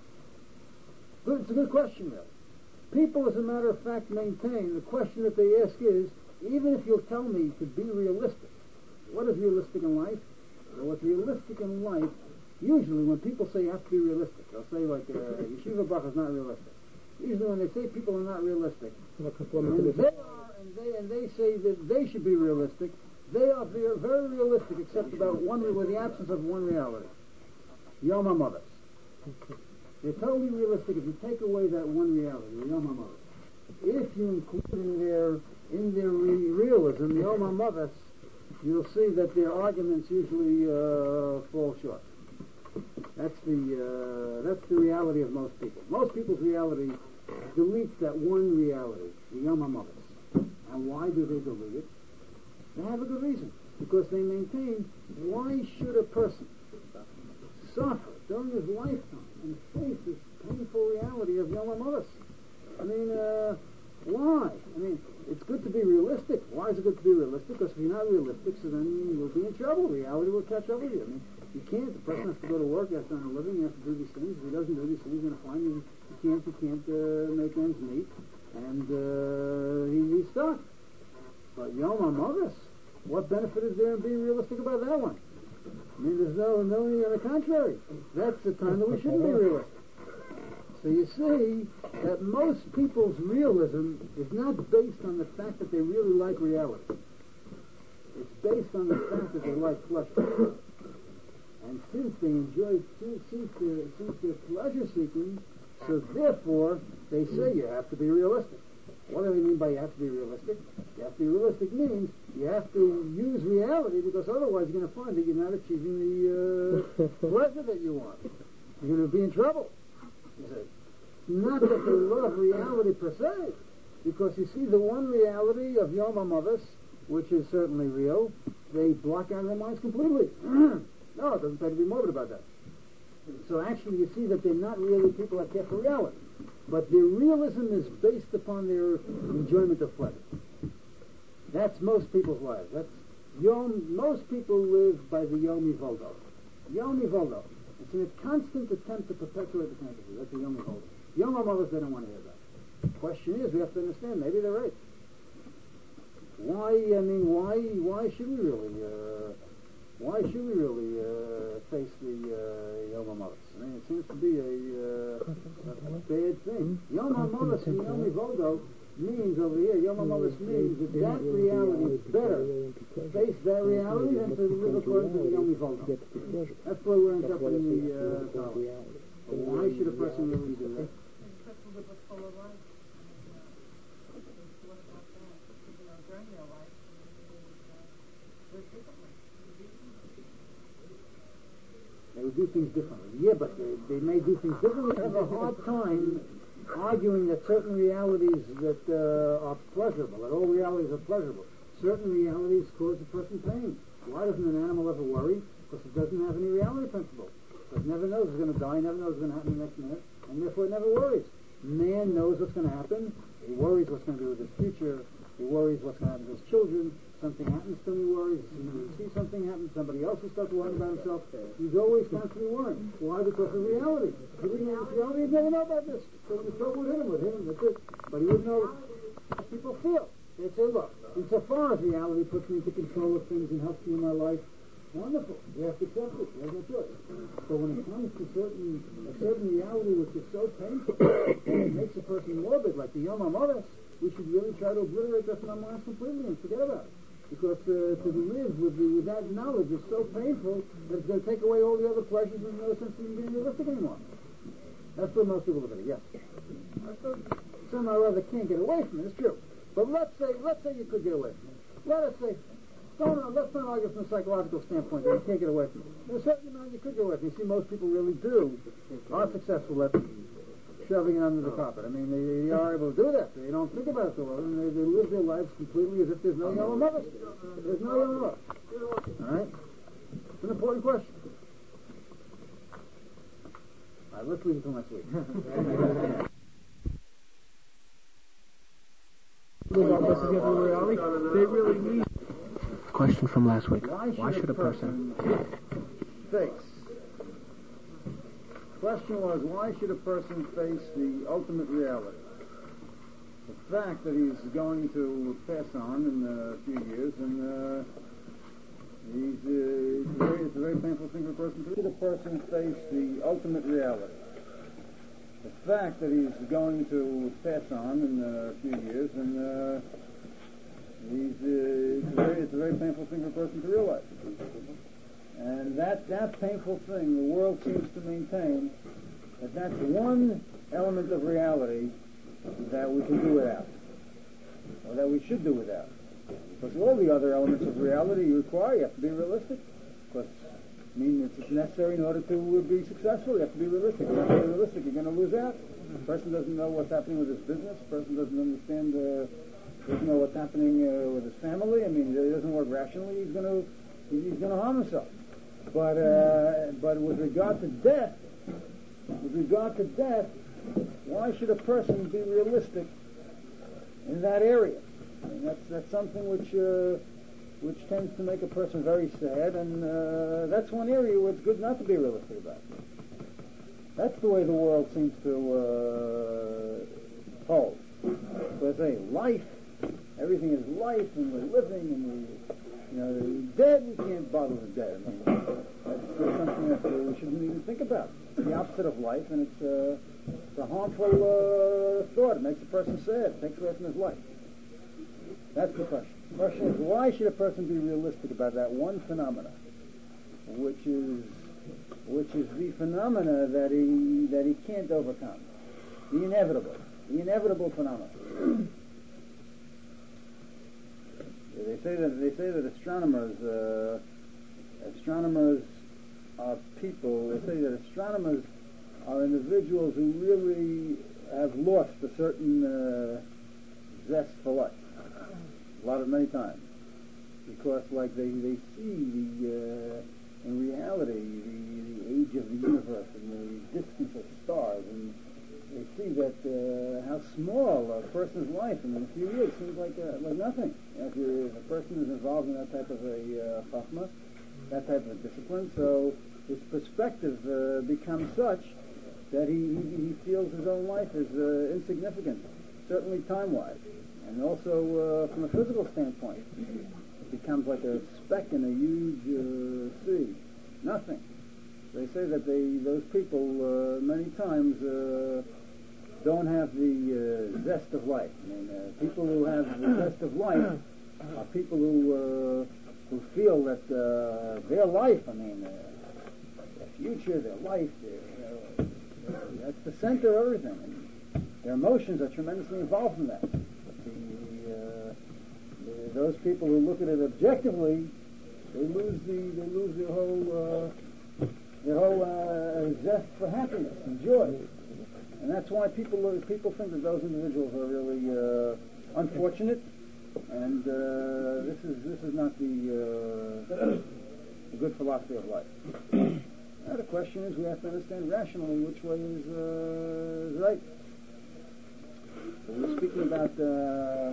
Speaker 1: Good, it's a good question, really. People, as a matter of fact, maintain the question that they ask is, even if you'll tell me to be realistic, what is realistic in life? Well, what's realistic in life, usually when people say you have to be realistic, they'll say like, uh, Yeshiva Bach is not realistic. Usually when they say people are not realistic, and they are, and they and they say that they should be realistic, they are very, very realistic, except about one, with the absence of one reality. Yom HaModas. They're totally realistic if you take away that one reality, the Yom HaModas. If you include in their in their re- realism the Yom HaModas, you'll see that their arguments usually uh, fall short. That's the uh, that's the reality of most people. Most people's reality deletes that one reality, the Yom HaModas. And why do they delete it? They have a good reason. Because they maintain, why should a person suffer during his lifetime and face this painful reality of Yom HaModas? I mean, uh, why? I mean, it's good to be realistic. Why is it good to be realistic? Because if you're not realistic, so then you'll be in trouble. Reality will catch up with you. I mean, you can't. The person has to go to work, he has to earn a living, he has to do these things. If he doesn't do these things, he's going to find you, you can't, you can't uh, make ends meet. And uh, he, he's stuck. But Yom HaModas, what benefit is there in being realistic about that one? I mean, there's no, no, on the contrary. That's the time that we shouldn't be realistic. So you see that most people's realism is not based on the fact that they really like reality. It's based on the fact that they like pleasure. And since they enjoy, since, since, they're, since they're pleasure-seeking, so therefore they say you have to be realistic. What do they mean by you have to be realistic? You have to be realistic means you have to use reality, because otherwise you're going to find that you're not achieving the uh, pleasure that you want. You're going to be in trouble. You see. Not that they love reality per se, because you see the one reality of Yom HaModas, which is certainly real, they block out of their minds completely. No, it doesn't pay to be morbid about that. So actually you see that they're not really people that care for reality. But their realism is based upon their enjoyment of pleasure. That's most people's lives. That's Yom. Most people live by the Yom Hivoldo. Yom Hivoldo. It's a constant attempt to perpetuate the fantasy. That's the Yom Hivoldo. Yom HaModas, they don't want to hear that. The question is, we have to understand, maybe they're right. Why, I mean, why why should we really uh, why should we really uh, face the uh, Yom HaMolos? I mean, it seems to be a, uh, a bad thing. Yom HaMolos and Yom Vodo means over here, Yom HaMolos means that that reality is better to face that reality than to live according to the Yom Vodo. That's why we're interpreting the uh, Torah. Why should a person really do that? They would do things differently. Yeah, but they, they may do things differently. They have a hard time arguing that certain realities that uh, are pleasurable, that all realities are pleasurable. Certain realities cause a person pain. Why doesn't an animal ever worry? Because it doesn't have any reality principle. It never knows it's going to die, never knows what's going to happen the next minute, and therefore it never worries. Man knows what's going to happen. He worries what's going to do with his future. He worries what's going to happen to his children. Something happens to him, he worries. He sees something happen, somebody else will start worrying about himself. He's always constantly worrying. Why? Because of reality. If he didn't know this reality, he'd never know about this. So when the trouble would hit him, with him, that's it. But he wouldn't know how people feel. They'd say, look, insofar as reality puts me into control of things and helps me in my life, wonderful. We have to accept it. We have no choice. But when it comes to certain a certain reality which is so painful and it makes a person morbid, like the Yom HaMolos, we should really try to obliterate that from our minds completely and forget about it. Because uh, to live with, the, with that knowledge is so painful that it's going to take away all the other pleasures and no sense in being realistic anymore. That's what most people look at it, yes. Somehow or other can't get away from it, it's true. But let's say let's say you could get away from it. Let us say, don't, uh, let's not argue from a psychological standpoint that you can't get away from it. There's a certain amount you could get away from it. You see, most people really do are successful at shoving it under the carpet. I mean, they, they are able to do that. They don't think about it so well, and they, they live their lives completely as if there's no Yom HaMolos. There's no Yom HaMolos. All right? It's an important question. All right, let's leave it till next week.
Speaker 5: They really need.
Speaker 7: Question from last week.
Speaker 1: Why should,
Speaker 7: Why should a person
Speaker 1: face? Question was, why should a person face the ultimate reality? The fact that he's going to pass on in a few years, and uh, he's, uh, it's, a very, it's a very painful thing for a person to do. Should a person face the ultimate reality? The fact that he's going to pass on in a few years, and uh, he's, uh, it's, a very, it's a very painful thing for a person to realize. And that, that painful thing, the world seems to maintain that that's one element of reality that we can do without, or that we should do without. Because all the other elements of reality you require, you have to be realistic. Because, I mean, it's necessary in order to be successful. You have to be realistic. If you're not realistic, you're going to lose out. The person doesn't know what's happening with his business. The person doesn't understand, uh, doesn't know what's happening uh, with his family. I mean, he doesn't work rationally. He's going to, he's going to harm himself. But uh, but with regard to death, with regard to death, why should a person be realistic in that area? I mean, that's that's something which uh, which tends to make a person very sad, and uh, that's one area where it's good not to be realistic about. That's the way the world seems to uh, hold. So I say life, everything is life, and we're living, and we. You know, dead, we can't bother the dead. I mean, that's uh, something that uh, we shouldn't even think about. It's the opposite of life, and it's, uh, it's a harmful uh, thought. It makes a person sad. It takes away from his life. That's the question. The question is, why should a person be realistic about that one phenomena, which is which is the phenomena that he that he can't overcome, the inevitable, the inevitable phenomena. They say that they say that astronomers, uh, astronomers are people. They say that astronomers are individuals who really have lost a certain uh, zest for life. A lot of many times, because like they they see the uh, in reality the, the age of the universe and the distance of stars, and they see that uh, how small a person's life in a few years seems like uh, like nothing. You know, if, you're, if a person is involved in that type of a uh, chachma, that type of discipline, so his perspective uh, becomes such that he, he, he feels his own life is uh, insignificant, certainly time-wise, and also uh, from a physical standpoint. becomes like a speck in a huge uh, sea. Nothing. They say that they those people uh, many times uh, don't have the uh, zest of life. I mean, uh, people who have the zest of life are people who uh, who feel that uh, their life, I mean, uh, their future, their life, their, uh, that's the center of everything. And their emotions are tremendously involved in that. The, uh, the, those people who look at it objectively, they lose the they lose their whole uh, their whole uh, zest for happiness and joy. And that's why people people think that those individuals are really uh, unfortunate. And uh, this is this is not the, uh, the good philosophy of life. Now the question is, we have to understand rationally which way is, uh, is right. So we're speaking about uh,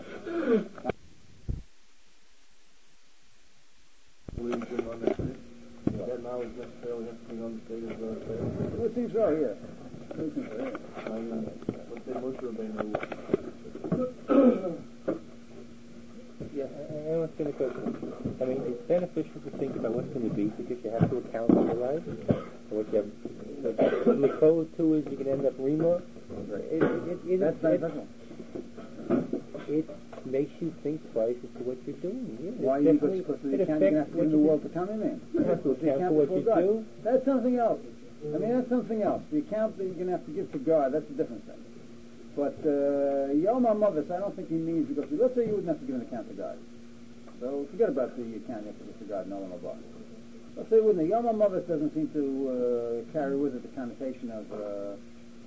Speaker 6: that knowledge necessarily has to be on the state of uh,
Speaker 1: it seems so, yeah. It seems so, yeah.
Speaker 6: I mean, let's say Moshe Rabbeinu.
Speaker 4: Yeah, I I understand the question. I mean, it's beneficial to think about what's going to be because you have to account for your life. And what you have, like, the code too is you can end up remo. It, it, it,
Speaker 1: That's
Speaker 4: it,
Speaker 1: beneficial.
Speaker 4: it makes you think twice as to what you're doing. Yeah,
Speaker 1: Why you go because
Speaker 4: it
Speaker 1: the account you have
Speaker 4: affects
Speaker 1: to
Speaker 4: what
Speaker 1: in the
Speaker 4: you
Speaker 1: world
Speaker 4: do.
Speaker 1: to come in there.
Speaker 4: You have to
Speaker 1: The
Speaker 4: account for what you
Speaker 1: before God.
Speaker 4: do.
Speaker 1: That's something else. I mean, that's something else. The account that you're going to have to give to God, that's a different thing. But uh, Yom HaMavis, I don't think he means, because let's say you wouldn't have to give an account to God. So forget about the account you have to give to God, no one above. Let's say wouldn't Yom HaMavis doesn't seem to uh, carry with it the connotation of uh,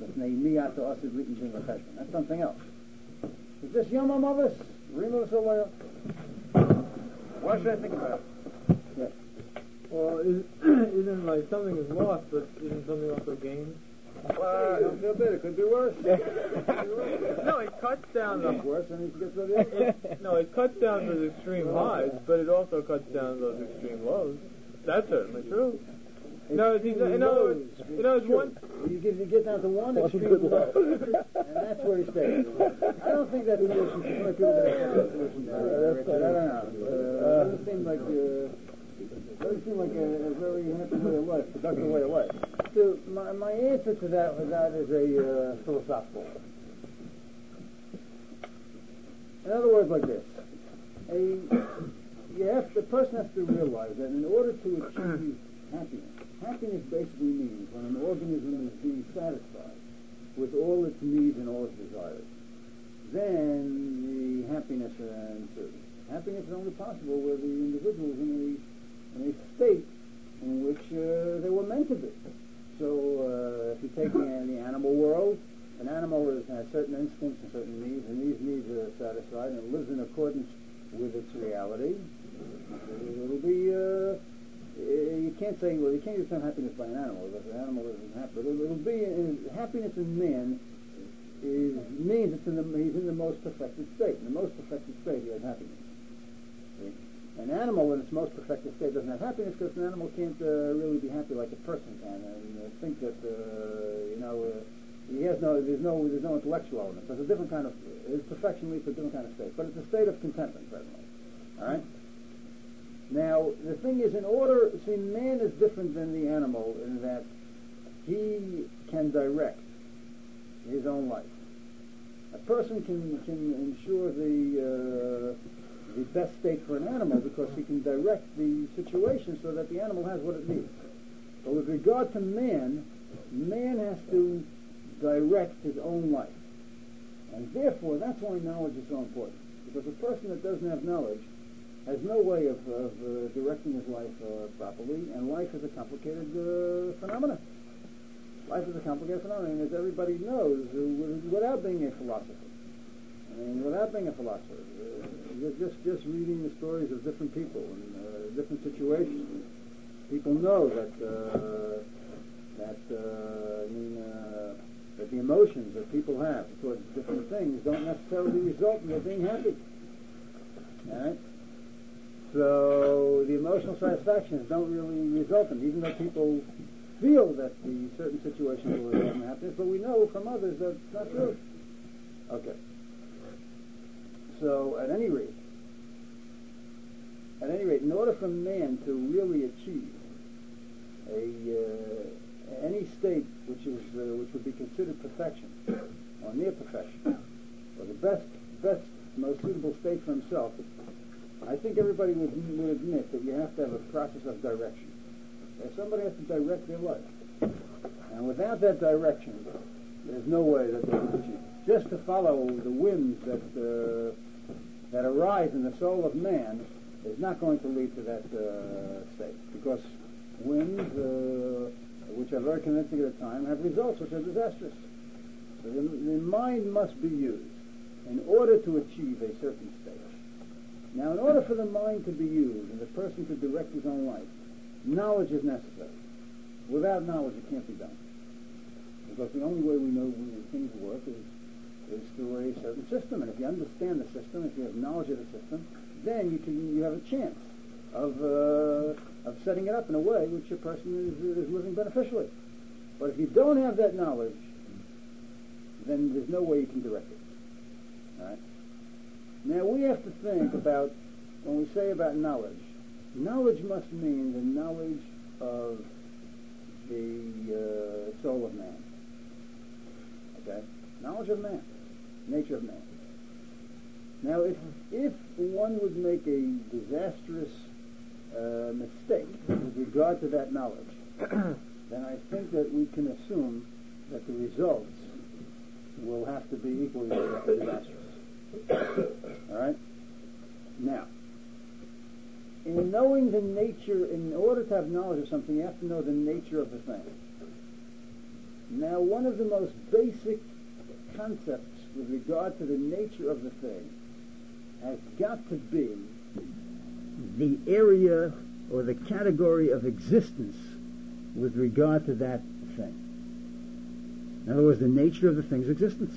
Speaker 1: that's something else. Is this Yom HaMavis? Remove Solaya? Why should I think about it? Yes.
Speaker 2: Well, is, isn't like something is lost, but isn't something also gained?
Speaker 1: Well, I don't feel bad. It could be worse.
Speaker 2: No, it cuts down
Speaker 1: It's
Speaker 2: the.
Speaker 1: worse than it gets rid of it.
Speaker 2: No, it cuts down those extreme highs, but it also cuts down those extreme lows. That's certainly true. No, it's, in other words, you know, it's one.
Speaker 1: You get, you get down to one extreme low, and that's where he stays. I don't think that's the solution. Some people that have that solution. I don't know. Uh, it doesn't seem like uh, doesn't seem like a, a very happy way of life, productive way of life. So my my answer to that was that is a uh, philosophical. In other words, like this: a you have the person has to realize that in order to achieve happiness. Happiness basically means when an organism is being satisfied with all its needs and all its desires, then the happiness ensues. Happiness is only possible where the individual is in a, in a state in which uh, they were meant to be. So uh, if you take the, the animal world, an animal is, has certain instincts and certain needs, and these needs are satisfied and it lives in accordance with its reality. It'll be... Uh, You can't say, well, you can't just have happiness by an animal, because an animal isn't happy. But it'll, it'll be, in, happiness in man is, means it's in the, he's in the most perfected state. In the most perfected state, he has happiness. See? An animal in its most perfected state doesn't have happiness because an animal can't uh, really be happy like a person can and uh, think that, uh, you know, uh, he has no, there's no, there's no intellectual element. There's a different kind of, his perfection leads to a different kind of state. But it's a state of contentment, certainly. All right? Now, the thing is, in order, see, man is different than the animal in that he can direct his own life. A person can can ensure the uh, the best state for an animal because he can direct the situation so that the animal has what it needs. But with regard to man, man has to direct his own life. And therefore, that's why knowledge is so important. Because a person that doesn't have knowledge has no way of, of uh, directing his life uh, properly, and life is a complicated uh, phenomenon. Life is a complicated phenomenon, as everybody knows, uh, without being a philosopher. I mean, without being a philosopher, uh, just just reading the stories of different people and uh, different situations, people know that uh, that uh, I mean uh, that the emotions that people have towards different things don't necessarily result in their being happy. All right. So the emotional satisfactions don't really result in, even though people feel that the certain situations will result in happiness, but we know from others that it's not true. Okay. So at any rate, at any rate, in order for man to really achieve a uh, any state which is uh, which would be considered perfection or near perfection, or the best best most suitable state for himself, I think everybody would, would admit that you have to have a process of direction. That somebody has to direct their life, and without that direction, there's no way that they can achieve. Just to follow the whims that uh, that arise in the soul of man is not going to lead to that uh, state, because whims, uh, which are very convincing at a time, have results which are disastrous. So the, the mind must be used in order to achieve a certain state. Now, in order for the mind to be used and the person to direct his own life, knowledge is necessary. Without knowledge, it can't be done. Because the only way we know when things work is, is through a certain system. And if you understand the system, if you have knowledge of the system, then you can you have a chance of uh, of setting it up in a way which a person is, is living beneficially. But if you don't have that knowledge, then there's no way you can direct it. All right? Now we have to think about, when we say about knowledge, knowledge must mean the knowledge of the uh, soul of man. Okay? Knowledge of man. Nature of man. Now if if one would make a disastrous uh, mistake with regard to that knowledge, then I think that we can assume that the results will have to be equally disastrous. All right? Now, in knowing the nature, in order to have knowledge of something, you have to know the nature of the thing. Now, one of the most basic concepts with regard to the nature of the thing has got to be the area or the category of existence with regard to that thing. In other words, the nature of the thing's existence.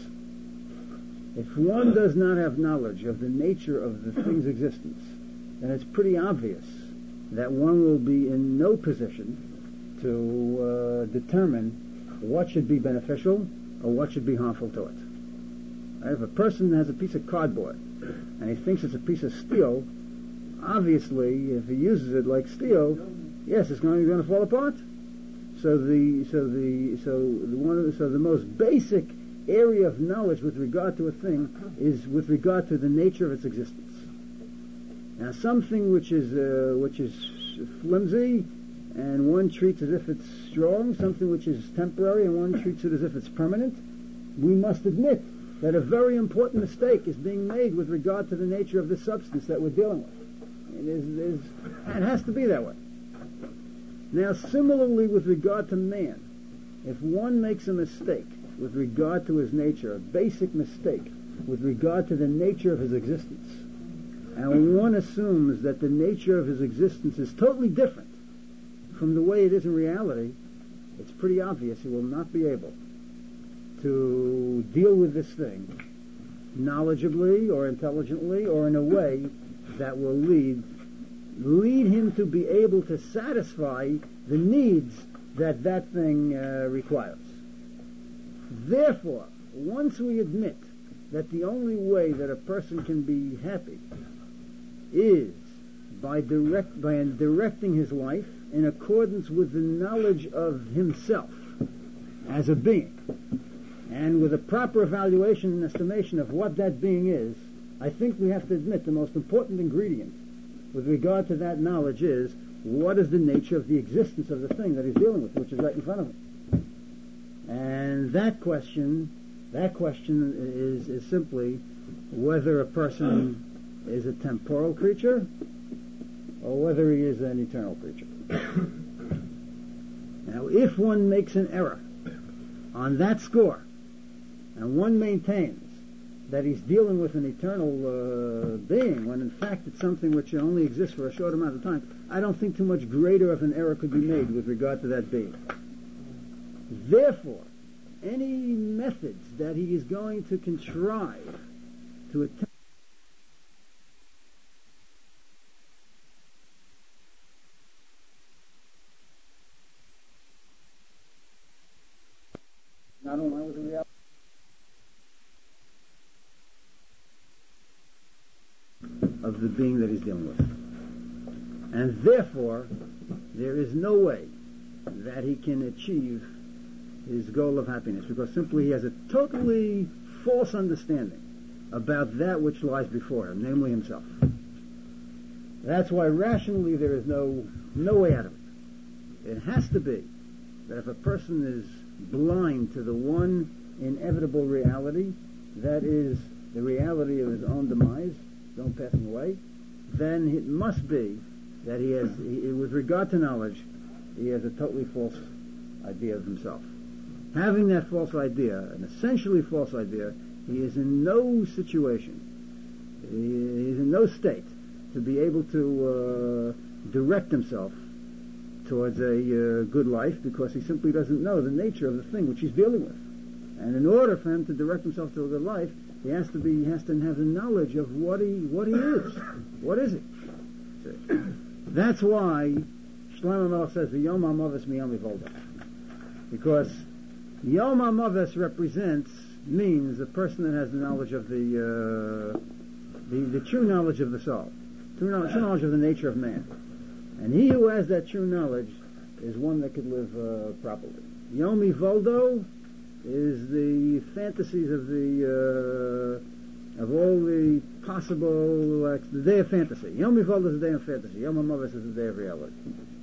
Speaker 1: If one does not have knowledge of the nature of the thing's existence, then it's pretty obvious that one will be in no position to uh, determine what should be beneficial or what should be harmful to it. If a person has a piece of cardboard and he thinks it's a piece of steel, obviously, if he uses it like steel, yes, it's going to, going to fall apart. So the so the so the one of the, so the most basic area of knowledge with regard to a thing is with regard to the nature of its existence. Now, something which is uh, which is flimsy and one treats as if it's strong, something which is temporary and one treats it as if it's permanent, we must admit that a very important mistake is being made with regard to the nature of the substance that we're dealing with. It is, it is, it has to be that way. Now, similarly with regard to man, if one makes a mistake with regard to his nature, a basic mistake with regard to the nature of his existence, and one assumes that the nature of his existence is totally different from the way it is in reality, it's pretty obvious he will not be able to deal with this thing knowledgeably or intelligently or in a way that will lead lead him to be able to satisfy the needs that that thing uh, requires. Therefore, once we admit that the only way that a person can be happy is by direct by directing his life in accordance with the knowledge of himself as a being, and with a proper evaluation and estimation of what that being is, I think we have to admit the most important ingredient with regard to that knowledge is what is the nature of the existence of the thing that he's dealing with, which is right in front of him. And that question, that question is, is simply whether a person is a temporal creature or whether he is an eternal creature. Now, if one makes an error on that score, and one maintains that he's dealing with an eternal uh, being, when in fact it's something which only exists for a short amount of time, I don't think too much greater of an error could be made with regard to that being. Therefore, any methods that he is going to contrive to attempt not only with the reality of the being that he's dealing with. And therefore, there is no way that he can achieve his goal of happiness, because simply he has a totally false understanding about that which lies before him, namely himself. That's why rationally there is no no way out of it. It has to be that if a person is blind to the one inevitable reality, that is the reality of his own demise, his own passing away, then it must be that he has, he, with regard to knowledge, he has a totally false idea of himself. Having that false idea, an essentially false idea, he is in no situation, he is in no state to be able to uh, direct himself towards a uh, good life, because he simply doesn't know the nature of the thing which he's dealing with. And in order for him to direct himself to a good life, he has to be, he has to have the knowledge of what he, what he is. What is it? See? That's why Shlomo Melech says, "V'yom ha'maves miyom hivolda," because Yom ha'maves represents, means a person that has the knowledge of the, uh, the, the true knowledge of the soul, true knowledge, true knowledge of the nature of man. And he who has that true knowledge is one that could live uh, properly. Yom hivoldo is the fantasies of the uh, of all the possible uh, the day of fantasy. Yom hivoldo is the day of fantasy. Yom ha'maves is the day of reality.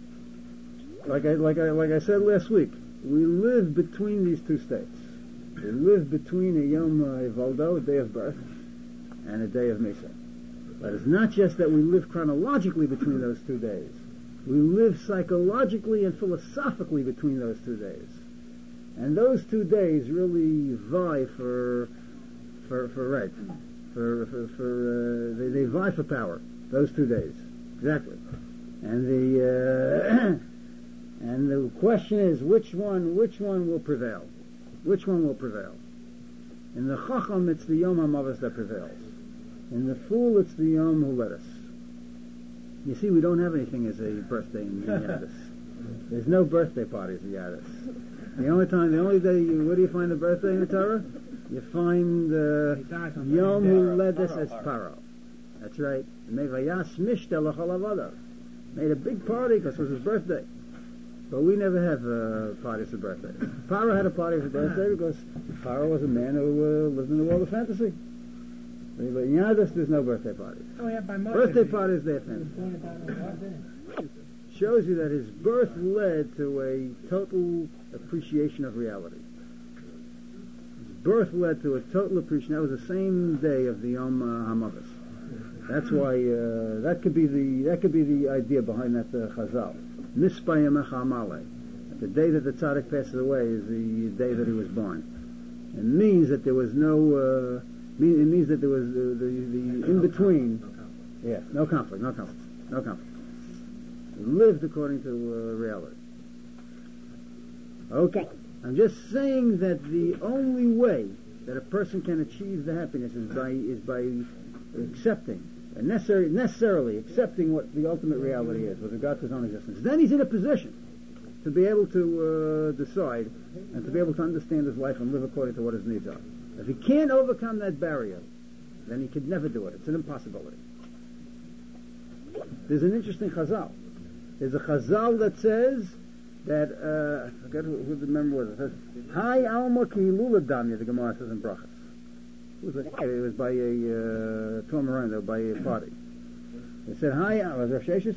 Speaker 1: Like I like I like I said last week, we live between these two states. We live between a Yom hivoldo, a day of birth, and a day of Mesa. But it's not just that we live chronologically between those two days. We live psychologically and philosophically between those two days. And those two days really vie for, for, for right, for, for, for, uh, they, they vie for power, those two days. Exactly. And the, uh, and the question is, which one, which one will prevail? Which one will prevail? In the Chacham, it's the Yom HaMavis that prevails. In the Fool, it's the Yom Huletus. You see, we don't have anything as a birthday in Yadis. There's no birthday parties in Yadis. The only time, the only day, you, where do you find a birthday in the Torah? You find uh, Yom Huledes es Paro. That's right. Mevayas Mishtel Chalavada. Made a big party because it was his birthday. But we never have uh, parties for birthdays. Paro had a party for birthday because Paro was a man who uh, lived in the world of fantasy. But in Yadis, there's no birthday parties.
Speaker 5: Oh, yeah, by
Speaker 1: Birthday parties, they're fantasy. Shows you that his birth led to a total appreciation of reality. His birth led to a total appreciation. That was the same day of the Yom uh, HaMavis. That's why uh, that could be the that could be the idea behind that uh, Chazal. Mispayamecha Amale. The day that the tzaddik passes away is the day that he was born. It means that there was no. Uh, it means that there was the the, the in between. Yes, no conflict, no conflict, no conflict. Lived according to uh, reality. Okay, I'm just saying that the only way that a person can achieve the happiness is by is by accepting, and necessarily, necessarily accepting what the ultimate reality is with regard to his own existence. Then he's in a position to be able to uh, decide and to be able to understand his life and live according to what his needs are. If he can't overcome that barrier, then he could never do it. It's an impossibility. There's an interesting chazal. There's a chazal that says that, uh, I forget who, who the member was. It says, Hai Alma Ki Lula Damya, the Gemara says in Brachas. It was, a, it was by a, uh, Tomaranda, by a party. They said, Hai Alma, was Rav Sheshes?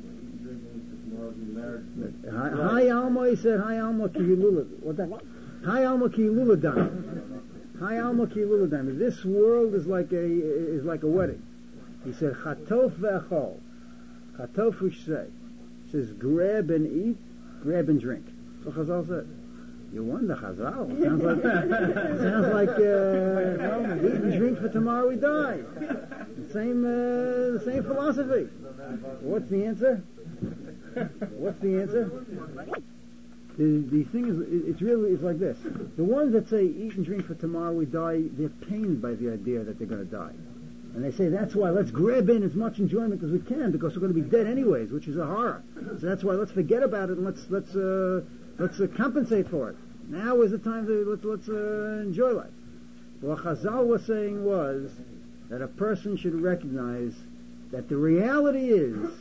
Speaker 1: Hai Alma, he said, Hai Alma Ki Lula, what that? Hai Alma Ki Lula Damya. Hai Alma Ki Lula Damya. This world is like a, is like a wedding. He said, Chatof ve'achol. Chatof, which say, says grab and eat, grab and drink. So Chazal said, you wonder Chazal. Sounds like sounds like uh, eat and drink for tomorrow we die. The same uh, the same philosophy. What's the answer? What's the answer? The the thing is, it's really it's like this. The ones that say eat and drink for tomorrow we die, they're pained by the idea that they're going to die. And they say, that's why let's grab in as much enjoyment as we can, because we're going to be dead anyways, which is a horror. So that's why let's forget about it and let's let's uh, let's uh, compensate for it. Now is the time to let's let's uh, enjoy life. What Chazal was saying was that a person should recognize that the reality is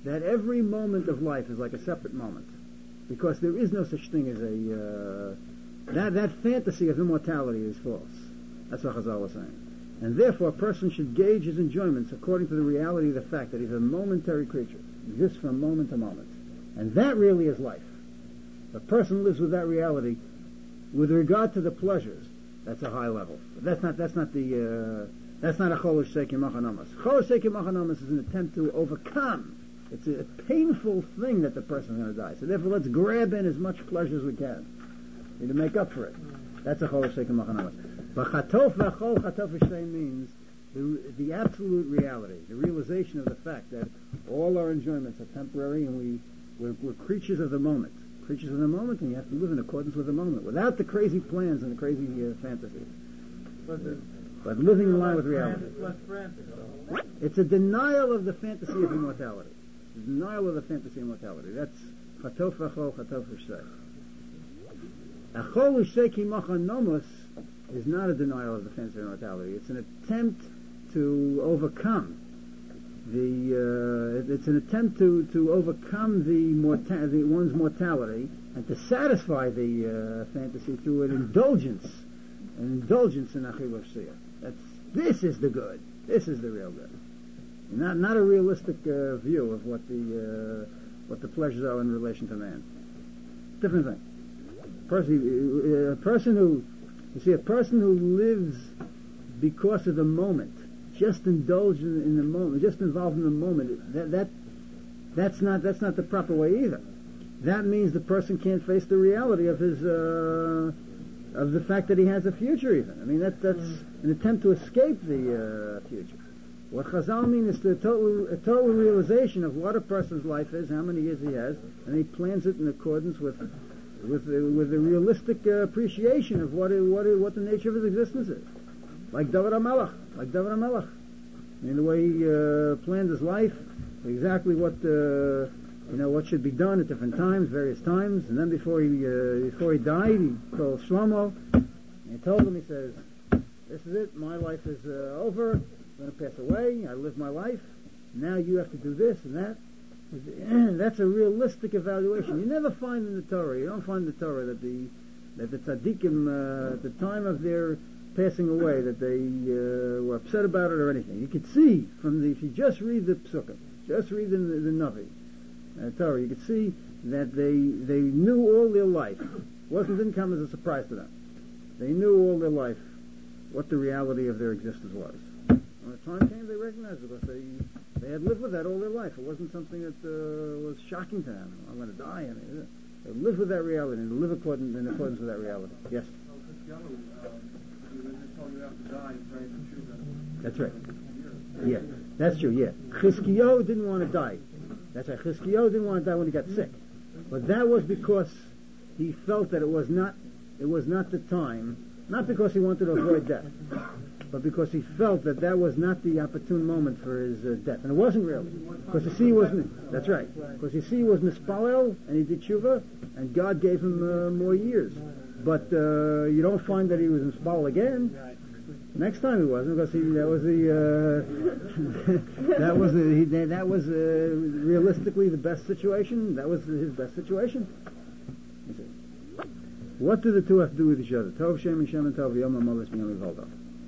Speaker 1: that every moment of life is like a separate moment, because there is no such thing as a uh, that that fantasy of immortality is false. That's what Chazal was saying. And therefore, a person should gauge his enjoyments according to the reality of the fact that he's a momentary creature, exists from moment to moment. And that really is life. A person lives with that reality. With regard to the pleasures, that's a high level. But that's not, that's not the, uh, that's not a cholosh seki machanamas. Cholosh seki machanamas is an attempt to overcome. It's a painful thing that the person's going to die. So therefore, let's grab in as much pleasure as we can to make up for it. That's a cholosh seki machanamas. But chatof v'achol chatof v'shtei means the, the absolute reality, the realization of the fact that all our enjoyments are temporary and we, we're, we're creatures of the moment. Creatures of the moment, and you have to live in accordance with the moment, without the crazy plans and the crazy uh, fantasies.
Speaker 2: But, the,
Speaker 1: but living in line with reality.
Speaker 2: Less frantic, though.
Speaker 1: It's a denial of the fantasy of immortality. The denial of the fantasy of immortality. That's chatof v'achol chatof v'shtei. Achol v'shtei ki machanomos is not a denial of the fantasy of immortality. It's an attempt to overcome the. Uh, it's an attempt to, to overcome the, morta- the one's mortality and to satisfy the uh, fantasy through an indulgence, an indulgence in achil v'shia. That's this is the good. This is the real good. Not not a realistic uh, view of what the uh, what the pleasures are in relation to man. Different thing. Person, a person who You see, a person who lives because of the moment, just indulged in, in the moment, just involved in the moment, that, that that's not that's not the proper way either. That means the person can't face the reality of his uh, of the fact that he has a future. Even I mean, that that's mm. an attempt to escape the uh, future. What Chazal means is the total, a total realization of what a person's life is, how many years he has, and he plans it in accordance with. With the, with a realistic uh, appreciation of what it, what it, what the nature of his existence is, like David HaMelech, like David HaMelech, in the way he uh, planned his life, exactly what uh, you know what should be done at different times, various times, and then before he uh, before he died, he called Shlomo and he told him, he says, "This is it. My life is uh, over. I'm going to pass away. I lived my life. Now you have to do this and that." That's a realistic evaluation. You never find in the Torah, you don't find in the Torah that the that the tzaddikim uh, at the time of their passing away that they uh, were upset about it or anything. You could see from the if you just read the psukim, just read the, the, the Navi, uh, Torah, you could see that they they knew all their life. It wasn't didn't come as a surprise to them. They knew all their life what the reality of their existence was. When the time came, they recognized it because they. They had lived with that all their life. It wasn't something that uh, was shocking to them. I'm going to die. I mean, they lived with that reality and live according, in accordance with that reality. Yes? That's right. Yeah, that's true, yeah. Chizkiyahu didn't want to die. That's right. Chizkiyahu didn't want to die when he got sick. But that was because he felt that it was not, it was not the time, not because he wanted to avoid death, but because he felt that that was not the opportune moment for his uh, death. And it wasn't really. Because you see he was, that's right. Because you see he was mispalel, and he did tshuva, and God gave him uh, more years. But uh, you don't find that he was mispalel again. Next time he wasn't, because he, that was the, uh, that was the, he, that was uh, realistically the best situation. That was his best situation. You see. What do the two have to do with each other? Tov Shem and Shem and Tov Yom HaMolis B'Yom Yivaldo.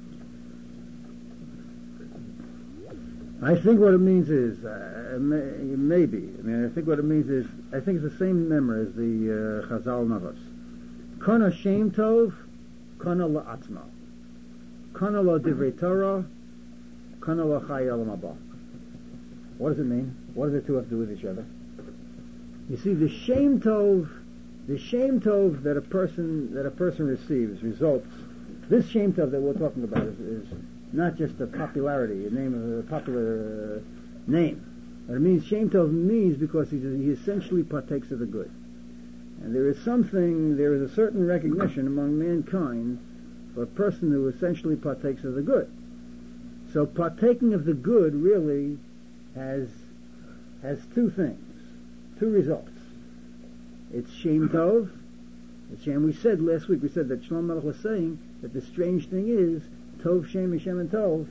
Speaker 1: I think what it means is, uh, may, maybe, I mean, I think what it means is, I think it's the same memory as the uh, Chazal Navas. Kana Shem Tov, Kana La'atzma. Kana La Divrei Torah, Kana La Chai Olam Haba. What does it mean? What do the two have to do with each other? You see, the Shem Tov, the Shem Tov that a person, that a person receives, results, this Shem Tov that we're talking about is, is not just a popularity, a name of a popular uh, name. But it means Shem Tov means because he's, he essentially partakes of the good. And there is something, there is a certain recognition among mankind for a person who essentially partakes of the good. So partaking of the good really has has two things, two results. It's Shem Tov. It's Shem. We said last week, we said that Shlomo Melech was saying that the strange thing is Tov, Shem, and Shem, and Tov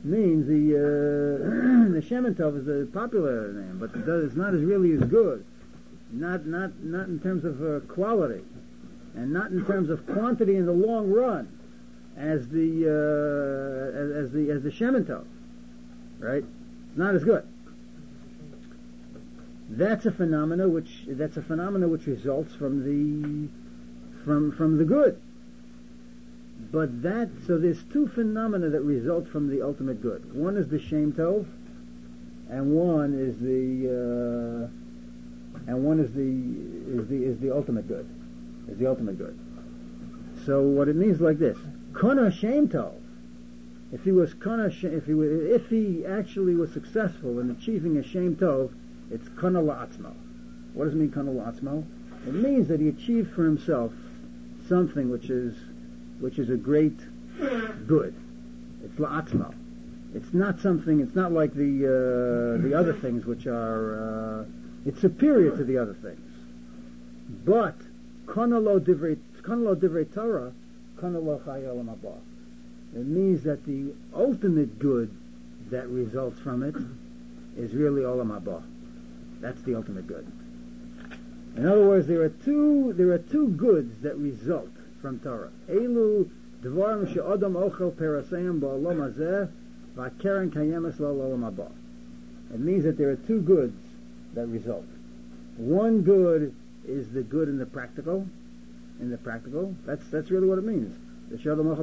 Speaker 1: means the uh, the Shemen Tov is a popular name, but it's not as really as good. Not not not in terms of uh, quality, and not in terms of quantity in the long run, as the uh, as, as the as the Shemen Tov, right? It's not as good. That's a phenomena which that's a phenomena which results from the from from the good. But that so there's two phenomena that result from the ultimate good. One is the Shem Tov, and one is the uh, and one is the is the is the ultimate good. Is the ultimate good. So what it means like this: Kana Shem Tov. If he was Kana, if he was, if he actually was successful in achieving a Shem Tov, it's Kana La'atzmo. What does it mean, Kana La'atzmo? It means that he achieved for himself something which is which is a great good. It's La'atzmo. It's not something. It's not like the uh, the other things which are. Uh, it's superior to the other things. But Kana Lo Divrei Kana Lo Divrei Torah, Kana Lo Chai Olam Haba. It means that the ultimate good that results from it is really Olam Haba. That's the ultimate good. In other words, there are two there are two goods that result from Torah. Elu dvarim she'adam ochel perasayim ba'olam hazeh v'keren kayemes la'olam haba. It means that there are two goods that result. One good is the good in the practical. In the practical, that's that's really what it means. What does it